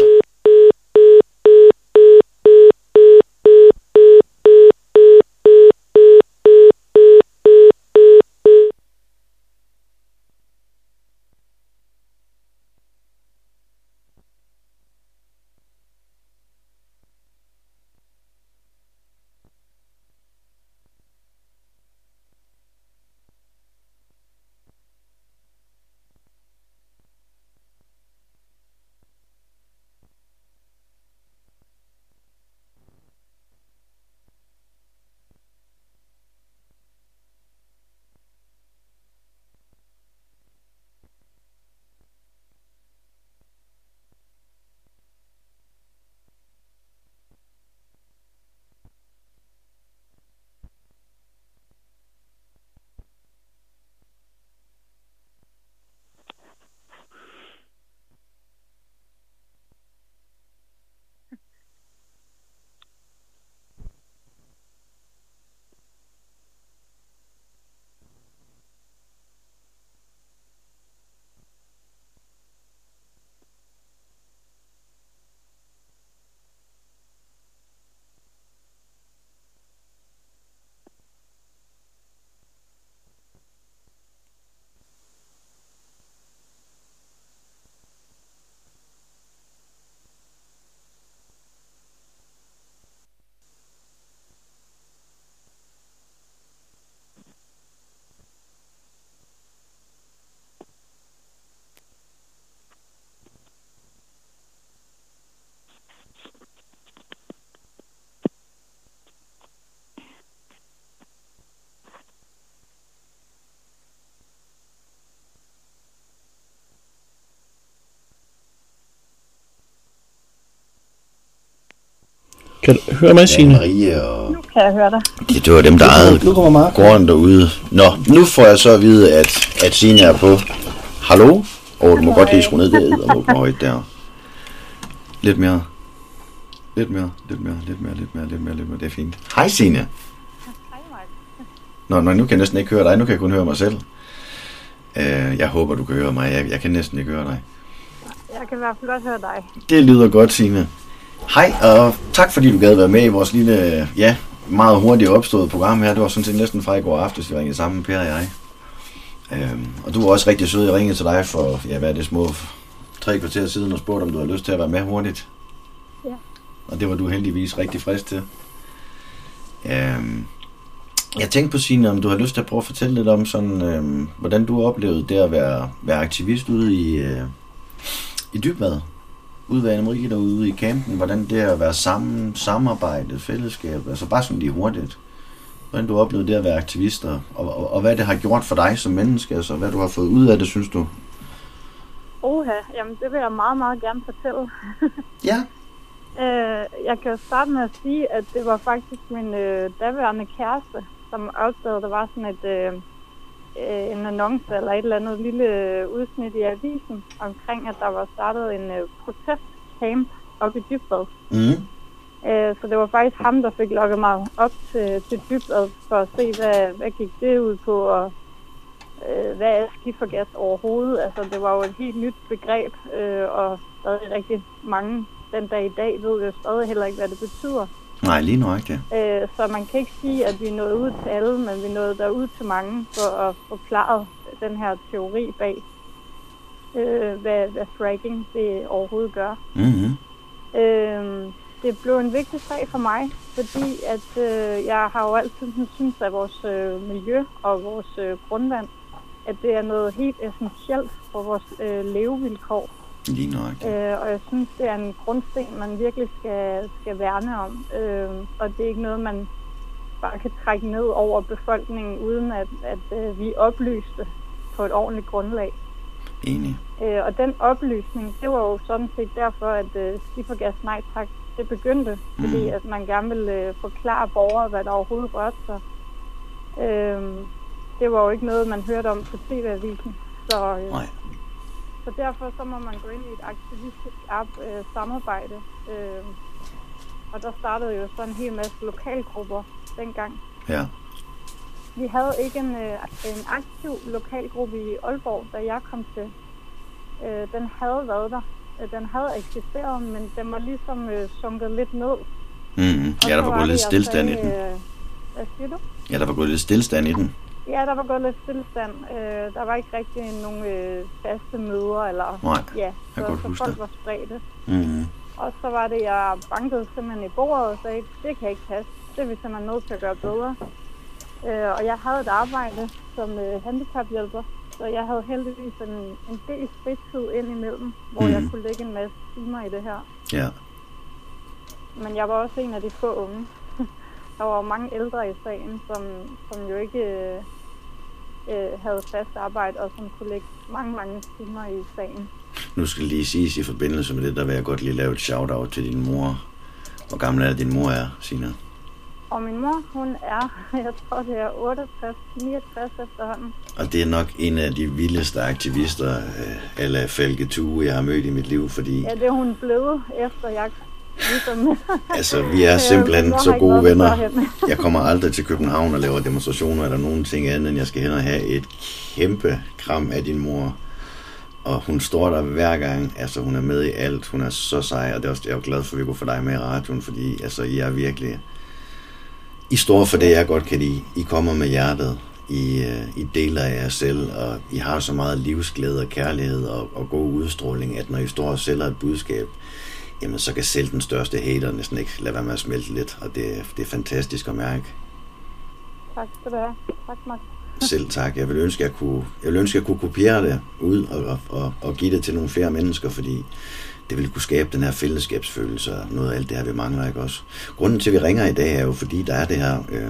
Kan du høre mig, Signe? Marie og... Nu kan jeg høre dig. Det, det var dem, der ejede Nu kommer Mark. gården derude. Nå, nu får jeg så at vide, at, at Signe er på. Hallo? Åh, oh, du må godt lige skrue ned der, og på højt der. Lidt mere. Lidt mere, lidt mere, lidt mere, lidt mere, lidt mere, lidt mere. Det er fint. Hej, Signe. Hej, Mark. Nå, nå, nu kan jeg næsten ikke høre dig. Nu kan jeg kun høre mig selv. Uh, jeg håber, du kan høre mig. Jeg, jeg kan næsten ikke høre dig. Jeg kan i hvert fald godt høre dig. Det lyder godt, Signe. Hej, og tak fordi du gad være med i vores lille, ja, meget hurtigt opstået program her. Det var sådan set næsten fra i går aftes, vi ringede sammen, Per og jeg. Øhm, og du var også rigtig sød. Jeg ringede til dig for, ja, hvad er det, små tre kvarter siden og spurgte, om du havde lyst til at være med hurtigt. Ja. Og det var du heldigvis rigtig frisk til. Øhm, jeg tænkte på, Signe, om du har lyst til at prøve at fortælle lidt om, sådan, øhm, hvordan du oplevede det at være, være aktivist ude i, øh, i Dybvad. Ude ved Anne-Marie derude i campen, hvordan det er at være sammen, samarbejde, fællesskab, altså bare sådan lige hurtigt. Hvordan du oplevede det at være aktivist, og, og, og hvad det har gjort for dig som menneske, altså hvad du har fået ud af det, synes du? Oha, jamen det vil jeg meget, meget gerne fortælle. Ja. øh, jeg kan jo starte med at sige, at det var faktisk min øh, daværende kæreste, som opdagede, der var sådan et, øh, en annonce eller et eller andet lille udsnit i avisen omkring, at der var startet en øh, protestcamp oppe i Dybvad. Mm. Øh, så det var faktisk ham, der fik lukket mig op til, til Dybvad for at se, hvad, hvad gik det ud på, og øh, hvad er skifergas overhovedet. Altså, det var jo et helt nyt begreb, øh, og stadig rigtig mange den dag i dag ved jo stadig heller ikke, hvad det betyder. Nej, lige nøjagtigt. Øh, så man kan ikke sige, at vi nåede ud til alle, men vi nåede derud til mange for at forklare den her teori bag, øh, hvad, hvad fracking det overhovedet gør. Mm-hmm. Øh, det blev en vigtig sag for mig, fordi at øh, jeg har jo altid syntes, at vores øh, miljø og vores øh, grundvand, at det er noget helt essentielt for vores øh, levevilkår. Lige nøjagtigt. Øh, og jeg synes, det er en grundsten, man virkelig skal, skal værne om. Øh, og det er ikke noget, man bare kan trække ned over befolkningen, uden at, at øh, vi oplyste på et ordentligt grundlag. Enig. Øh, og den oplysning, det var jo sådan set derfor, at øh, skifergas nej tak, det begyndte. Mm. Fordi at man gerne ville øh, forklare borgere, hvad der overhovedet rørte sig. Øh, det var jo ikke noget, man hørte om på T V-avisen. Så, øh, Nej. så derfor så må man gå ind i et aktivistisk ap- øh, samarbejde. Øh, og der startede jo så en hel masse lokalgrupper dengang. Ja. Vi havde ikke en, øh, en aktiv lokalgruppe i Aalborg, da jeg kom til. Øh, den havde været der. Øh, den havde eksisteret, men den var ligesom øh, sunket lidt ned. Mm-hmm. Ja, der var gået lidt stillestand i den. Øh, hvad siger du? Ja, der var gået lidt stillestand i den. Ja, der var gået lidt stillestand. Øh, der var ikke rigtig nogen øh, faste møder, eller Nej, ja, så, jeg kan godt så huske folk det. var spredte. Mm-hmm. Og så var det, jeg bankede simpelthen i bordet og sagde, det kan ikke passe. Det er vi simpelthen nødt til at gøre bedre. Øh, og jeg havde et arbejde som øh, handicaphjælper, så jeg havde heldigvis en, en del fritid ind imellem, hvor mm. jeg kunne lægge en masse timer i det her. Ja. Men jeg var også en af de få unge. Der var jo mange ældre i sagen, som, som jo ikke øh, øh, havde fast arbejde, og som kunne lægge mange, mange timer i sagen. Nu skal det lige siges i forbindelse med det, der vil jeg godt lige lave et shout-out til din mor. Hvor gammel er det, din mor er, Sina? Og min mor, hun er, jeg tror det er otteogtres, niogtres efterhånden. Og det er nok en af de vildeste aktivister, øh, eller Falke Tue, jeg har mødt i mit liv, fordi... Ja, det er hun blevet, efter jeg ligesom... Altså, vi er simpelthen øh, så gode venner. Jeg kommer aldrig til København og laver demonstrationer eller nogen ting andet, end jeg skal hen og have et kæmpe kram af din mor. Og hun står der hver gang, altså hun er med i alt, hun er så sej, og det er også, jeg er jo glad for, at vi kunne få dig med i radioen, fordi altså, I er virkelig... I står for det, jeg godt kan lide. I kommer med hjertet. I, uh, I deler af jer selv, og I har så meget livsglæde og kærlighed og, og god udstråling, at når I står og sælger et budskab, jamen så kan selv den største hater næsten ikke lade være med at smelte lidt, og det, det er fantastisk at mærke. Tak skal du have. Tak, Max. Selv tak. Jeg vil ønske, at jeg kunne, jeg vil ønske, at jeg kunne kopiere det ud og, og, og, og give det til nogle flere mennesker, fordi det ville kunne skabe den her fællesskabsfølelse og noget af alt det her, vi mangler, ikke også? Grunden til, at vi ringer i dag, er jo fordi, der er det her, øh,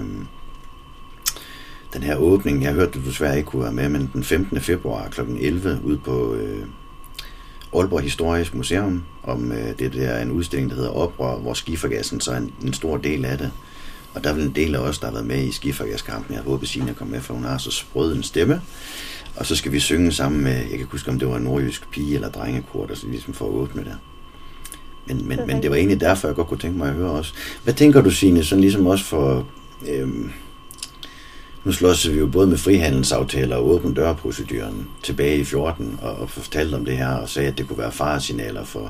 den her åbning. Jeg hørte, at du desværre ikke kunne være med, men den femtende februar klokken elleve ude på øh, Aalborg Historisk Museum, om øh, det der er en udstilling, der hedder Oprør, hvor skifergassen så er en, en stor del af det. Og der er vel en del af os, der har været med i skifergaskampen. Jeg håber, Signe kommer med, for hun har så sprød en stemme. Og så skal vi synge sammen med, jeg kan ikke huske, om det var en nordjysk pige eller drengekor, der så ligesom får åbne det. Men, men, men det var egentlig derfor, jeg godt kunne tænke mig at høre også. Hvad tænker du, Signe, sådan ligesom også for... Øhm, nu slås vi jo både med frihandelsaftaler og åben dørproceduren tilbage i fjorten, og, og fortalte om det her, og sagde, at det kunne være faresignaler for,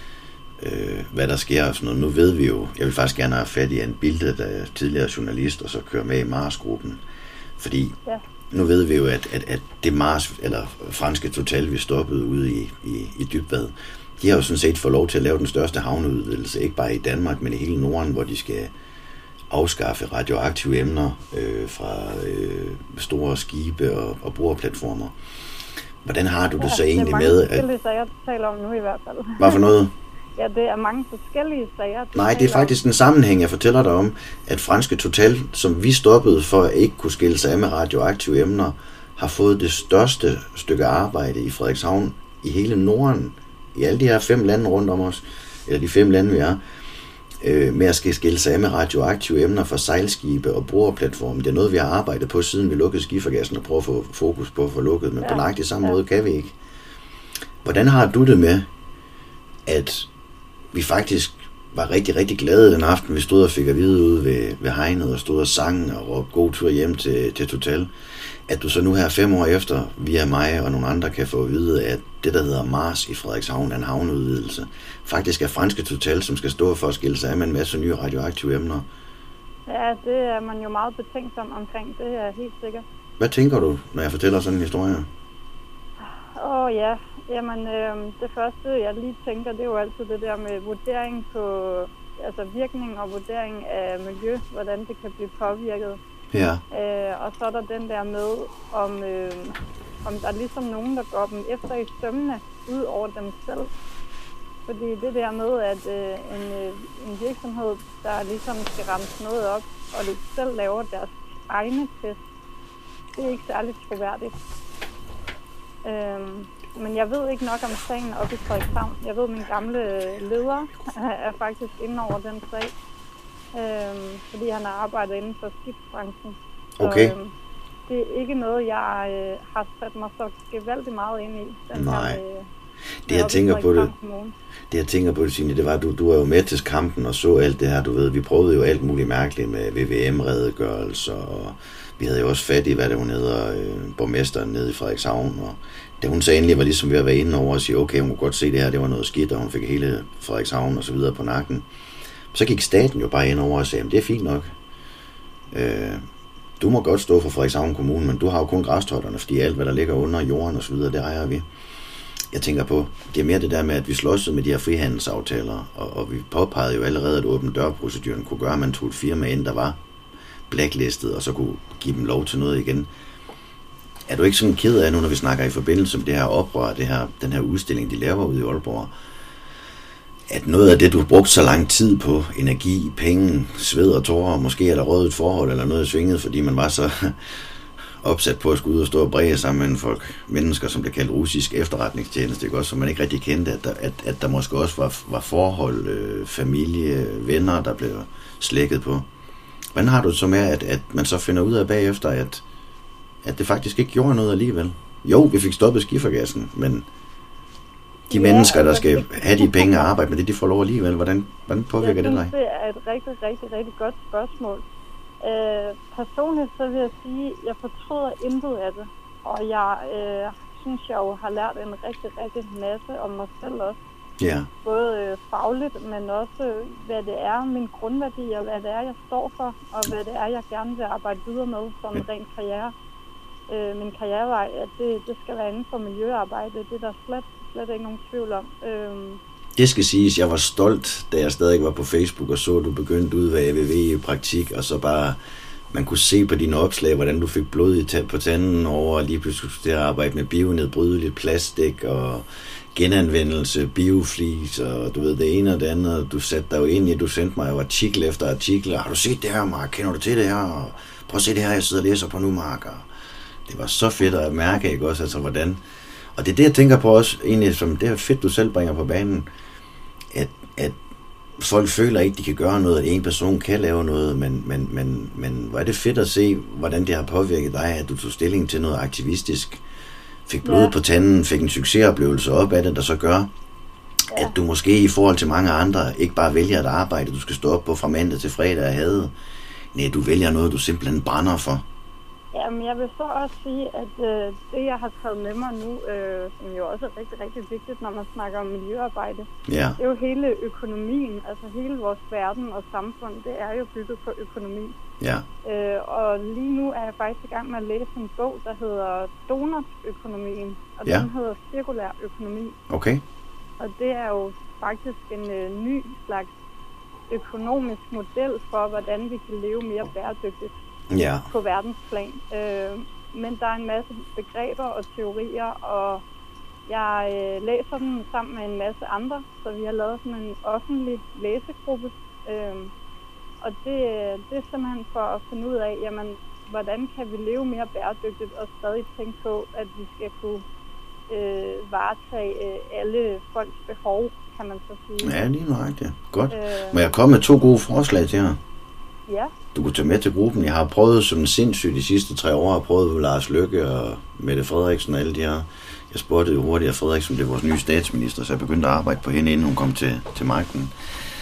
øh, hvad der sker og sådan noget. Nu ved vi jo, jeg vil faktisk gerne have fat i en Bilde, der er tidligere journalist, og så kører med i Mars-gruppen. Fordi ja. Nu ved vi jo, at, at, at det Mars, eller franske Total, vi stoppede ude i, i, i Dybvad, de har jo sådan set fået lov til at lave den største havneudvidelse, ikke bare i Danmark, men i hele Norden, hvor de skal afskaffe radioaktive emner øh, fra øh, store skibe og, og boreplatformer. Hvordan har du det ja, så egentlig med? Det er mange forskellige sager, du taler om nu i hvert fald. Hvad for noget? Ja, det er mange forskellige sager. Nej, det er faktisk en sammenhæng, jeg fortæller dig om, at franske Total, som vi stoppede for at ikke kunne skille sig af med radioaktive emner, har fået det største stykke arbejde i Frederikshavn i hele Norden, i alle de her fem lande rundt om os, eller de fem lande vi er, øh, med at skal skille sig af med radioaktive emner for sejlskibe og boreplatforme. Det er noget, vi har arbejdet på, siden vi lukkede skifergassen og prøver at få fokus på at få lukket, men ja. På nøjagtig samme ja. Måde kan vi ikke. Hvordan har du det med, at vi faktisk var rigtig, rigtig glade den aften, vi stod og fik at vide ude ved, ved hegnet og stod og sang og råbte god tur hjem til, til Total, at du så nu her fem år efter, via mig og nogle andre, kan få at vide, at det, der hedder Mars i Frederikshavn, er en havneudvidelse. Faktisk er franske Total, som skal stå for at skille sig af med en masse nye radioaktive emner. Ja, det er man jo meget betænksom omkring, det er helt sikkert. Hvad tænker du, når jeg fortæller sådan en historie? Åh oh, ja, jamen øh, det første, jeg lige tænker, det er jo altid det der med vurdering på, altså virkning og vurdering af miljø, hvordan det kan blive påvirket. Ja. Øh, og så er der den der med, om, øh, om der er ligesom nogen, der går dem efter i sømmene, ud over dem selv. Fordi det der med, at øh, en, øh, en virksomhed, der ligesom skal ramse noget op, og de selv laver deres egne test, det er ikke særligt troværdigt. Øh, men jeg ved ikke nok om sagen oppe i Frederikshavn. Jeg ved, at min gamle leder er faktisk inde over den sag. Øhm, fordi han har arbejdet inden for skibsbranchen. Så, okay. øhm, det det er ikke noget, jeg øh, har sat mig så gevaldigt meget ind i. Den Nej. Her, øh, Det jeg tænker på det, det jeg tænker på det, Signe, det var, at du, du var jo med til kampen og så alt det her, du ved, vi prøvede jo alt muligt mærkeligt med V V M-redegørelser, og vi havde jo også fat i, hvad det hun hedder, øh, borgmesteren nede i Frederikshavn, og da hun så endelig var ligesom ved at være inde over og sige, okay, hun kunne godt se det her, det var noget skidt, og hun fik hele Frederikshavn og så videre på nakken, så gik staten jo bare ind over og sagde, det er fint nok, øh, du må godt stå for Frederikshavn Kommune, men du har jo kun græstotterne, fordi alt, hvad der ligger under jorden og så videre, det ejer vi. Jeg tænker på, det er mere det der med, at vi slåsede med de her frihandelsaftaler, og, og vi påpegede jo allerede, at åben dørproceduren kunne gøre, at man tog et firma ind, der var blacklistet, og så kunne give dem lov til noget igen. Er du ikke sådan ked af nu, når vi snakker i forbindelse med det her oprør, det her, den her udstilling, de laver ude i Aalborg, at noget af det, du har brugt så lang tid på, energi, penge, sved og tårer, måske er der røget et forhold eller noget svinget, fordi man var så opsat på at skulle ud og stå og bræge sammen med folk, mennesker, som blev kaldt russisk efterretningstjeneste, ikke også, som man ikke rigtig kendte, at der, at, at der måske også var, var forhold, øh, familie, venner, der blev slækket på. Hvordan har du det så med, at, at man så finder ud af bagefter, at, at det faktisk ikke gjorde noget alligevel? Jo, vi fik stoppet skifergassen, men de ja, mennesker, der skal have de penge og arbejde med det, de får lov alligevel. Hvordan, hvordan påvirker det dig? Jeg synes, det er et rigtig, rigtig, rigtig godt spørgsmål. Øh, personligt så vil jeg sige, at jeg fortryder intet af det. Og jeg øh, synes, jeg jo har lært en rigtig, rigtig masse om mig selv også. Ja. Både øh, fagligt, men også hvad det er, min grundværdier, hvad det er, jeg står for, og hvad det er, jeg gerne vil arbejde videre med som en ren karriere. Øh, min karrierevej, at det, det skal være inden for miljøarbejde. Det er der slet, slet ikke nogen tvivl om. Øh, Det skal siges, jeg var stolt, da jeg stadig var på Facebook og så, at du begyndte ud ved A V V i praktik, og så bare, man kunne se på dine opslag, hvordan du fik blod i på tanden over, og lige pludselig skulle du arbejde med bionedbrydeligt plastik og genanvendelse, bioflis, og du ved det ene og det andet, og du satte dig jo ind i, du sendte mig jo artikel efter artikel, har du set det her, Mark, kender du til det her, og prøv at se det her, jeg sidder og læser på nu, Mark, og det var så fedt at mærke, ikke også, altså hvordan. Og det er det, jeg tænker på også, egentlig, som det er fedt, du selv bringer på banen, at, at folk føler ikke, de kan gøre noget, at en person kan lave noget, men, men, men, men hvor er det fedt at se, hvordan det har påvirket dig, at du tog stilling til noget aktivistisk, fik blod ja. på tanden, fik en succesoplevelse op af det, der så gør, ja. at du måske i forhold til mange andre, ikke bare vælger et arbejde, du skal stå op på fra mandag til fredag og have. Nej, du vælger noget, du simpelthen brænder for. Jamen, jeg vil så også sige, at øh, det, jeg har taget med mig nu, øh, som jo også er rigtig, rigtig vigtigt, når man snakker om miljøarbejde, ja. det er jo hele økonomien, altså hele vores verden og samfund, det er jo bygget på økonomi. Ja. Øh, og lige nu er jeg faktisk i gang med at læse en bog, der hedder Donut-økonomien, og ja. den hedder Cirkulær økonomi. Okay. Og det er jo faktisk en øh, ny slags økonomisk model for, hvordan vi kan leve mere bæredygtigt. Ja. På verdensplan. Øh, men der er en masse begreber og teorier, og jeg øh, læser dem sammen med en masse andre, så vi har lavet sådan en offentlig læsegruppe. Øh, og det, det er simpelthen for at finde ud af, jamen, hvordan kan vi leve mere bæredygtigt og stadig tænke på, at vi skal kunne øh, varetage øh, alle folks behov, kan man så sige. Ja, lige nøjagtigt. Ja. Godt. Øh, Må jeg komme med to gode forslag til jer? Ja. Du kunne tage med til gruppen. Jeg har prøvet som sindssygt de sidste tre år. Jeg har prøvet med Lars Løkke og Mette Frederiksen og alle de her. Jeg spurgte jo hurtigt, at Frederiksen blev vores nye statsminister, så jeg begyndte at arbejde på hende, inden hun kom til, til magten.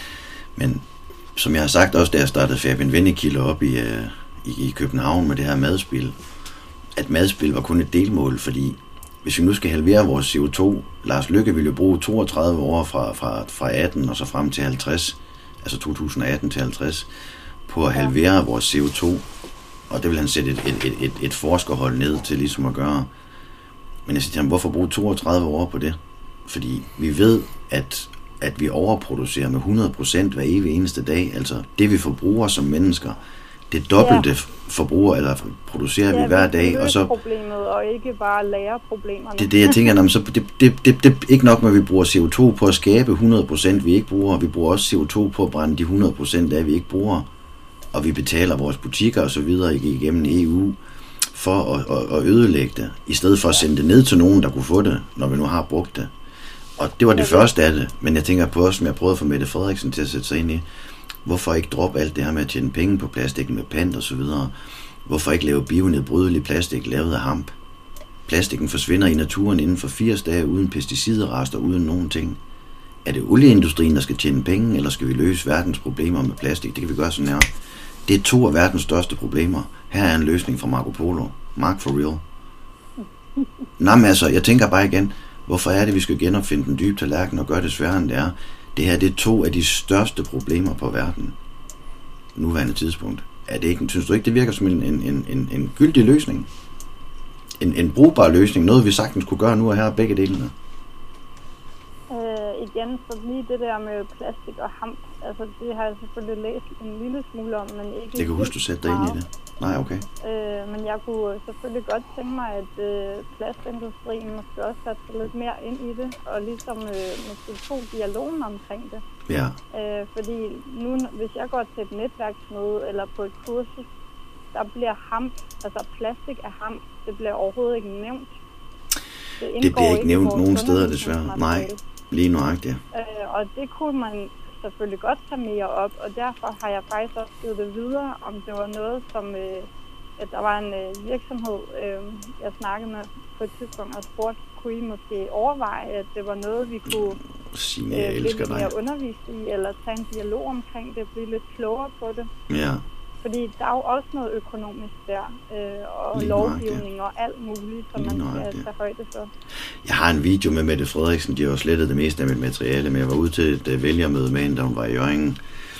Men som jeg har sagt også, da jeg startede Fabian Vendekilde op i, i, i København med det her madspil, at madspil var kun et delmål, fordi hvis vi nu skal halvere vores C O to, Lars Løkke ville jo bruge toogtredive år fra, fra, fra atten og så frem til halvtreds, altså to tusind og atten til halvtreds, på at halvere vores C O to, og det vil han sætte et, et, et, et, et forskerhold ned til ligesom at gøre. Men jeg siger til ham, hvorfor bruge toogtredive år på det? Fordi vi ved, at, at vi overproducerer med hundrede procent hver evig eneste dag, altså det vi forbruger som mennesker, det dobbelte ja. forbruger, eller producerer ja, vi hver dag, og så problemet, og ikke bare lære problemerne. Det er det, jeg tænker, jamen, så det, det, det, det er ikke nok med, at vi bruger C O to på at skabe hundrede procent, vi ikke bruger, vi bruger også C O to på at brænde de hundrede procent af, vi ikke bruger. Og vi betaler vores butikker og så videre igennem E U for at, at, at ødelægge det, i stedet for at sende det ned til nogen, der kunne få det, når vi nu har brugt det. Og det var det okay. første af det, men jeg tænker på også, som jeg prøvede at få Mette Frederiksen til at sætte sig ind i, hvorfor ikke droppe alt det her med at tjene penge på plastik med pant og så videre, Hvorfor ikke lave bionedbrydelig plastik lavet af hamp? Plastikken forsvinder i naturen inden for firs dage uden pesticidrester, uden nogen ting. Er det olieindustrien, der skal tjene penge, eller skal vi løse verdens problemer med plastik? Det kan vi gøre sådan her. Det er to af verdens største problemer. Her er en løsning fra Marco Polo. Mark for real. Nå, men altså, jeg tænker bare igen, hvorfor er det, vi skal genopfinde den dybe tallerken og gøre det sværere, end det er? Det her, det er to af de største problemer på verden. Nuværende tidspunkt. Er det ikke, synes du ikke, det virker som en, en, en, en, en gyldig løsning? En, en brugbar løsning? Noget, vi sagtens kunne gøre nu og her, begge delene? Øh, igen, så lige det der med plastik og hamp, altså det har jeg selvfølgelig læst en lille smule om, men ikke... Jeg kan huske, du sætter dig ind i det. Nej, okay. Øh, men jeg kunne selvfølgelig godt tænke mig, at øh, plastindustrien måske også satte sig lidt mere ind i det, og ligesom øh, måske tog dialogen omkring det. Ja. Øh, fordi nu, hvis jeg går til et netværksmøde eller på et kursus, der bliver hamp, altså plastik af hamp, det bliver overhovedet ikke nævnt. Det, det bliver ikke nævnt nogen steder, desværre. Nej, lige nøjagtigt. Øh, og det kunne man selvfølgelig godt tage mere op, og derfor har jeg faktisk også givet det videre, om det var noget, som øh, at der var en øh, virksomhed, øh, jeg snakkede med på et tidspunkt og spurgte, kunne I måske overveje, at det var noget, vi kunne Signe, jeg øh, elsker lidt mere dig. undervise i, eller tage en dialog omkring det, blive lidt klogere på det. Ja. Fordi der er jo også noget økonomisk der, øh, og Lige lovgivning og alt muligt, som Lige man skal nøjagtigt. tage højde for. Jeg har en video med Mette Frederiksen, de har jo slettet det meste af mit materiale, men jeg var ude til et uh, vælgermøde med hende, da hun var i Hjørringen,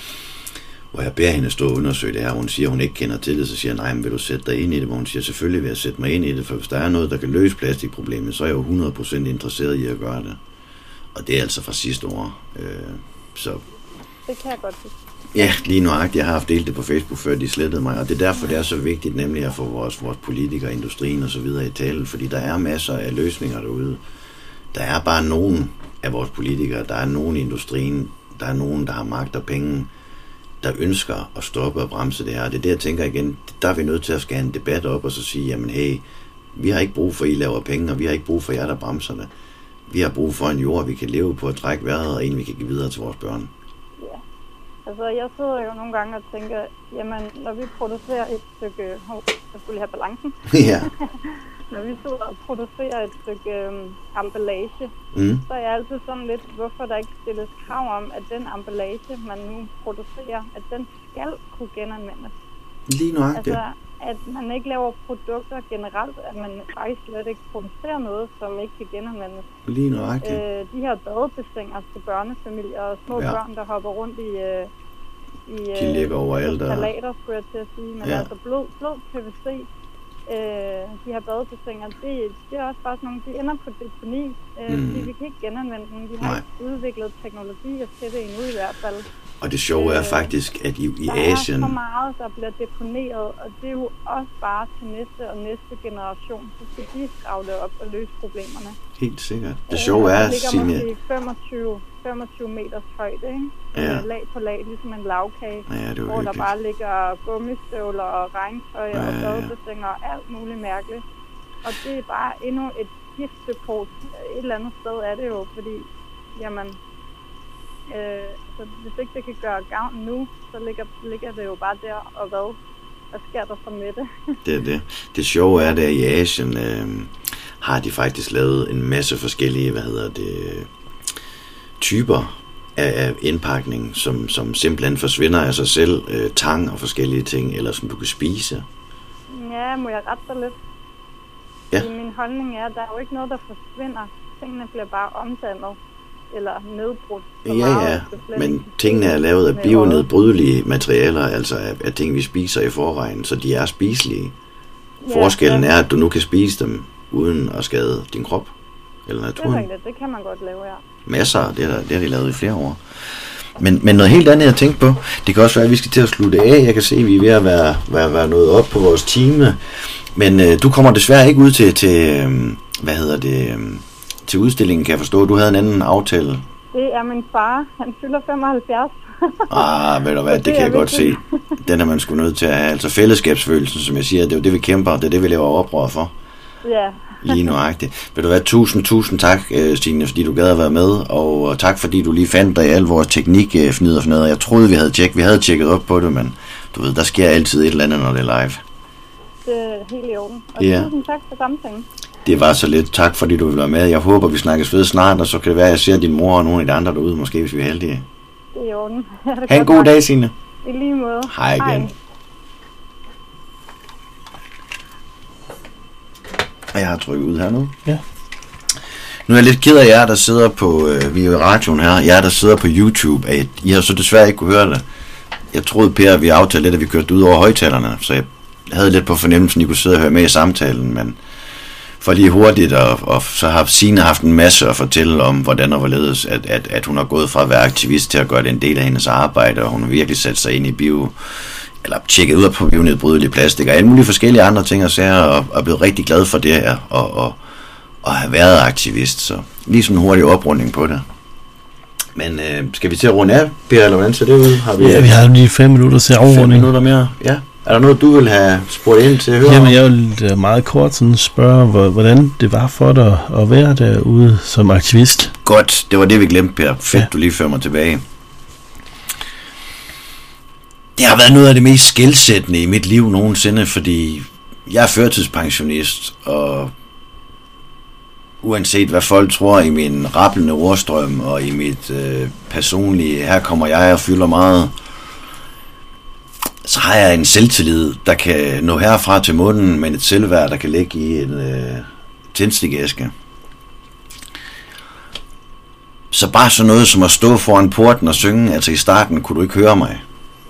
hvor jeg beder hende stå og undersøge det her. Hun siger, hun ikke kender til det, så siger jeg, nej, men vil du sætte dig ind i det? Hvor hun siger, selvfølgelig vil jeg sætte mig ind i det, for hvis der er noget, der kan løse plastikproblemet, så er jeg jo hundrede procent interesseret i at gøre det. Og det er altså fra sidste år. Øh, så Det kan jeg godt huske. ja, lige nøjagtigt. Jeg har haft delt det på Facebook, før de slettede mig, og det er derfor, det er så vigtigt, nemlig at få vores, vores politikere, industrien og så videre i tale, fordi der er masser af løsninger derude. Der er bare nogen af vores politikere, der er nogen i industrien, der er nogen, der har magt og penge, der ønsker at stoppe og bremse det her. Det er det, jeg tænker igen, der er vi nødt til at skære en debat op og så sige, jamen hey, vi har ikke brug for, at I laver penge, og vi har ikke brug for jer, der bremser det. Vi har brug for en jord, vi kan leve på at trække vejret, og en, vi kan give videre til vores børn. Ja. Altså, jeg sidder jo nogle gange og tænker, jamen, når vi producerer et stykke... Hov, jeg skulle lige have balancen. Ja. Når vi sidder og producerer et stykke øhm, emballage, Mm. så er jeg altid sådan lidt, hvorfor der ikke stilles krav om, at den emballage, man nu producerer, at den skal kunne genanvendes. Lige nøjagtigt. Altså, at man ikke laver produkter generelt, at man faktisk slet ikke producerer noget, som ikke kan genanvendes. Lige nøjagtigt. Øh, de her badebassiner til børnefamilier og små Ja. ja. børn, der hopper rundt i... Øh, i De ligger overalt, og- Salater, skulle jeg til at sige, men Ja. ja. altså blød, blød P V C, øh, de her badebassiner, det, det er også bare sådan nogle, de ender på deponi, øh, Mm. mm. fordi vi kan ikke genanvende dem. Vi har Nej. ikke udviklet teknologi at sætte endnu i hvert fald. Og det sjove er Øh, faktisk, at i, i Der er Asien... så meget, der bliver deponeret, og det er jo også bare til næste og næste generation, så skal de skrave det op og løse problemerne. Helt sikkert. Det sjove er, Det ligger Signe... måske femogtyve, femogtyve meters højde, ikke? Ja. Med lag på lag, ligesom en lavkage. Ja, det er jo hvor der hyggeligt. bare ligger gummistøvler og regntøj Ja, ja, og ja, ja. badebassiner og alt muligt mærkeligt. Og det er bare endnu et giftdepot. Et eller andet sted er det jo, fordi, jamen, øh, så hvis ikke det kan gøre gavn nu, så ligger, ligger det jo bare der, og hvad? Hvad sker der så med det? Det er det. Det sjove er, at i Asien øh, har de faktisk lavet en masse forskellige, hvad hedder det, typer af, af indpakning, som, som simpelthen forsvinder af sig selv, øh, tang og forskellige ting, eller som du kan spise. Ja, må jeg rette dig lidt? Ja. Fordi min holdning er, at der er jo ikke noget, der forsvinder. Tingene bliver bare omdannet eller nedbrudt. så Ja, meget, ja, at det slet men ikke tingene er lavet af med bionedbrydelige materialer, altså af, af ting, vi spiser i forvejen, så de er spiselige. Ja, Forskellen ja. er, at du nu kan spise dem, uden at skade din krop eller Det er naturen. rigtigt, det kan man godt lave, ja. Masser, det har, det har de lavet i flere år. Men, men noget helt andet, jeg tænkte på, det kan også være, at vi skal til at slutte af. Jeg kan se, at vi er ved at være, være, være nået op på vores time. Men øh, du kommer desværre ikke ud til, til øh, hvad hedder det, øh, til udstillingen, kan jeg forstå. Du havde en anden aftale. Det er min far. Han fylder femoghalvfjerds. Ah, ved du hvad, Så det, det kan er jeg godt se. vigtigt. Den er man sgu nødt til at have. Altså fællesskabsfølelsen, som jeg siger, det er jo det, vi kæmper. Det er det, vi laver oprør for. Ja. Lige nuagtigt. Ved du hvad, tusind, tusind tak, øh, Stine, fordi du gad at være med, og, og tak fordi du lige fandt dig i al vores teknik øh, fnid og fnid. Jeg troede, vi havde tjekket, vi havde tjekket op på det, men du ved, der sker altid et eller andet, når det er live. det er helt i orden. Og Ja. tusind tak for samtalen. Det var så lidt. Tak fordi du ville være med. Jeg håber, vi snakkes ved snart, og så kan det være, at jeg ser din mor og nogle af de andre derude, måske hvis vi er heldige. Det er i orden. Ha' en god dag, Signe. I lige måde. Hej igen. Og jeg har trykket ud her nu. Ja. Nu er jeg lidt ked af jer, der sidder på, øh, vi er jo i radioen her, jer, der sidder på YouTube. At I har så desværre ikke kunne høre det. Jeg troede, Per, at vi aftalte lidt, at vi kørte ud over højtalerne, så jeg havde lidt på fornemmelsen, at I kunne sidde og høre med i samtalen, men for lige hurtigt, og, og så har Signe haft en masse at fortælle om, hvordan og hvorledes, at, at, at hun har gået fra at være aktivist til at gøre det en del af hendes arbejde, og hun har virkelig sat sig ind i bio, eller tjekket ud på bionedbrydelige plastik, og alle mulige forskellige andre ting og sager, og er blevet rigtig glad for det her, og, og, og have været aktivist, så lige sådan en hurtig oprunding på det. Men øh, skal vi til at runde af, Per, eller hvordan ser det ud? Har vi, Ja, vi har lige fem minutter til fem afrunding. minutter mere, ja. Er der noget, du vil have spurgt ind til at høre? Jamen, jeg vil øh, meget kort sådan spørge, hvor- hvordan det var for dig at være derude som aktivist. Godt, det var det, vi glemte, Per. Fedt, Ja. du lige fører mig tilbage. Det har været noget af det mest skelsættende i mit liv nogensinde, fordi jeg er førtidspensionist, og uanset hvad folk tror i min rappelende ordstrøm og i mit øh, personlige, her kommer jeg og fylder meget, så har jeg en selvtillid, der kan nå herfra til munden, men et selvværd, der kan ligge i en øh, tændstikæske. Så bare sådan noget som at stå foran porten og synge, altså i starten kunne du ikke høre mig.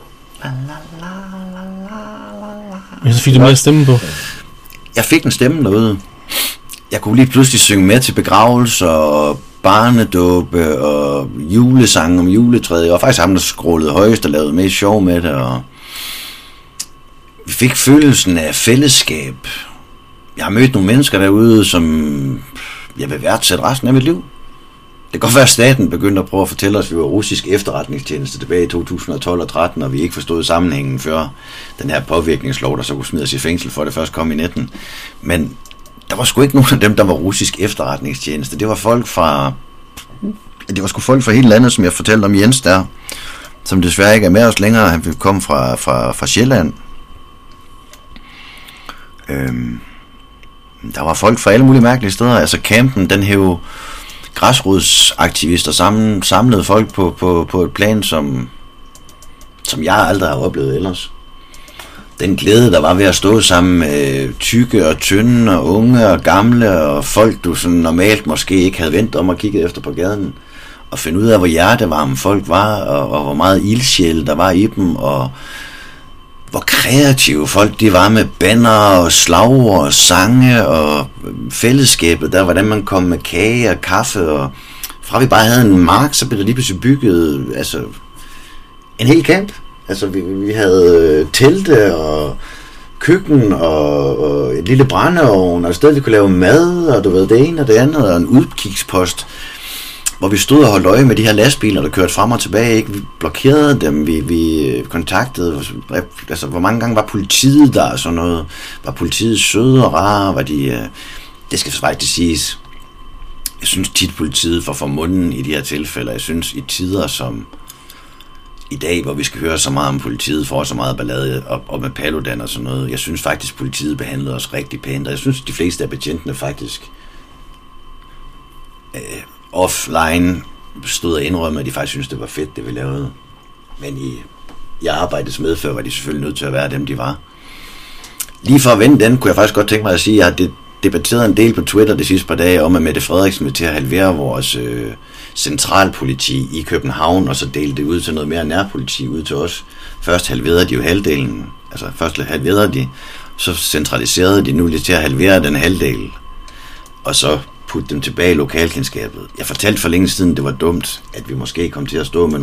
Men så fik du mere stemme på. Jeg fik en stemme derude. Jeg kunne lige pludselig synge med til begravelser og barnedåbe og julesange om juletræet. Jeg var faktisk ham, der skrålede højst og lavede mest sjov med det. Og vi fik følelsen af fællesskab. Jeg har mødt nogle mennesker derude, som jeg vil værdsætte resten af mit liv. Det kan godt være, at staten begyndte at prøve at fortælle os, at vi var russisk efterretningstjeneste tilbage i to tusind og tolv og tretten, og vi ikke forstod sammenhængen før den her påvirkningslov, der så kunne smide os i fængsel, for det først kom i nitten. Men der var sgu ikke nogen af dem, der var russisk efterretningstjeneste. Det var folk fra... Det var sgu folk fra hele landet, som jeg fortalte om Jens der, som desværre ikke er med os længere. Han kom fra, fra, fra Sjælland. Øhm, der var folk fra alle mulige mærkelige steder. Altså campen, den hævde græsrodsaktivister sammen, samlede folk på, på, på et plan, som, som jeg aldrig har oplevet ellers. Den glæde, der var ved at stå sammen med tykke og tynde og unge og gamle og folk, du sådan normalt måske ikke havde ventet om at kigge efter på gaden, og finde ud af, hvor hjertevarme folk var, og, og hvor meget ildsjæl der var i dem, og hvor kreative folk de var med banner og slagord og sange og fællesskabet der, hvordan man kom med kage og kaffe, og fra vi bare havde en mark, så blev der lige pludselig bygget altså en hel camp. Altså vi, vi havde telte og køkken og, og et lille brændeovn og et sted vi kunne lave mad, og du ved det ene og det andet, og en udkigspost, hvor vi stod og holdt øje med de her lastbiler, der kørte frem og tilbage, ikke? Vi blokerede dem, vi, vi kontaktede, altså hvor mange gange var politiet der og sådan noget, var politiet søde og rare, var de, øh, det skal faktisk siges, jeg synes tit politiet får for munden i de her tilfælde, jeg synes i tider som i dag, hvor vi skal høre så meget om politiet, får så meget ballade op, op med Paludan og sådan noget, jeg synes faktisk politiet behandlede os rigtig pænt, og jeg synes de fleste af betjentene faktisk øh, offline stod og indrømme, at de faktisk synes det var fedt, det vi lavede. Men i, i arbejdets medfør var de selvfølgelig nødt til at være dem, de var. Lige for at vende den, kunne jeg faktisk godt tænke mig at sige, at jeg har debatteret en del på Twitter de sidste par dage, om at Mette Frederiksen vil til at halvere vores øh, centralpoliti i København, og så dele det ud til noget mere nærpoliti ud til os. Først halverede de jo halvdelen, altså først halverede de, så centraliserede de nu lidt til at halvere den halvdel, og så putte dem tilbage i lokalkendskabet. Jeg fortalte for længe siden, det var dumt, at vi måske kom til at stå med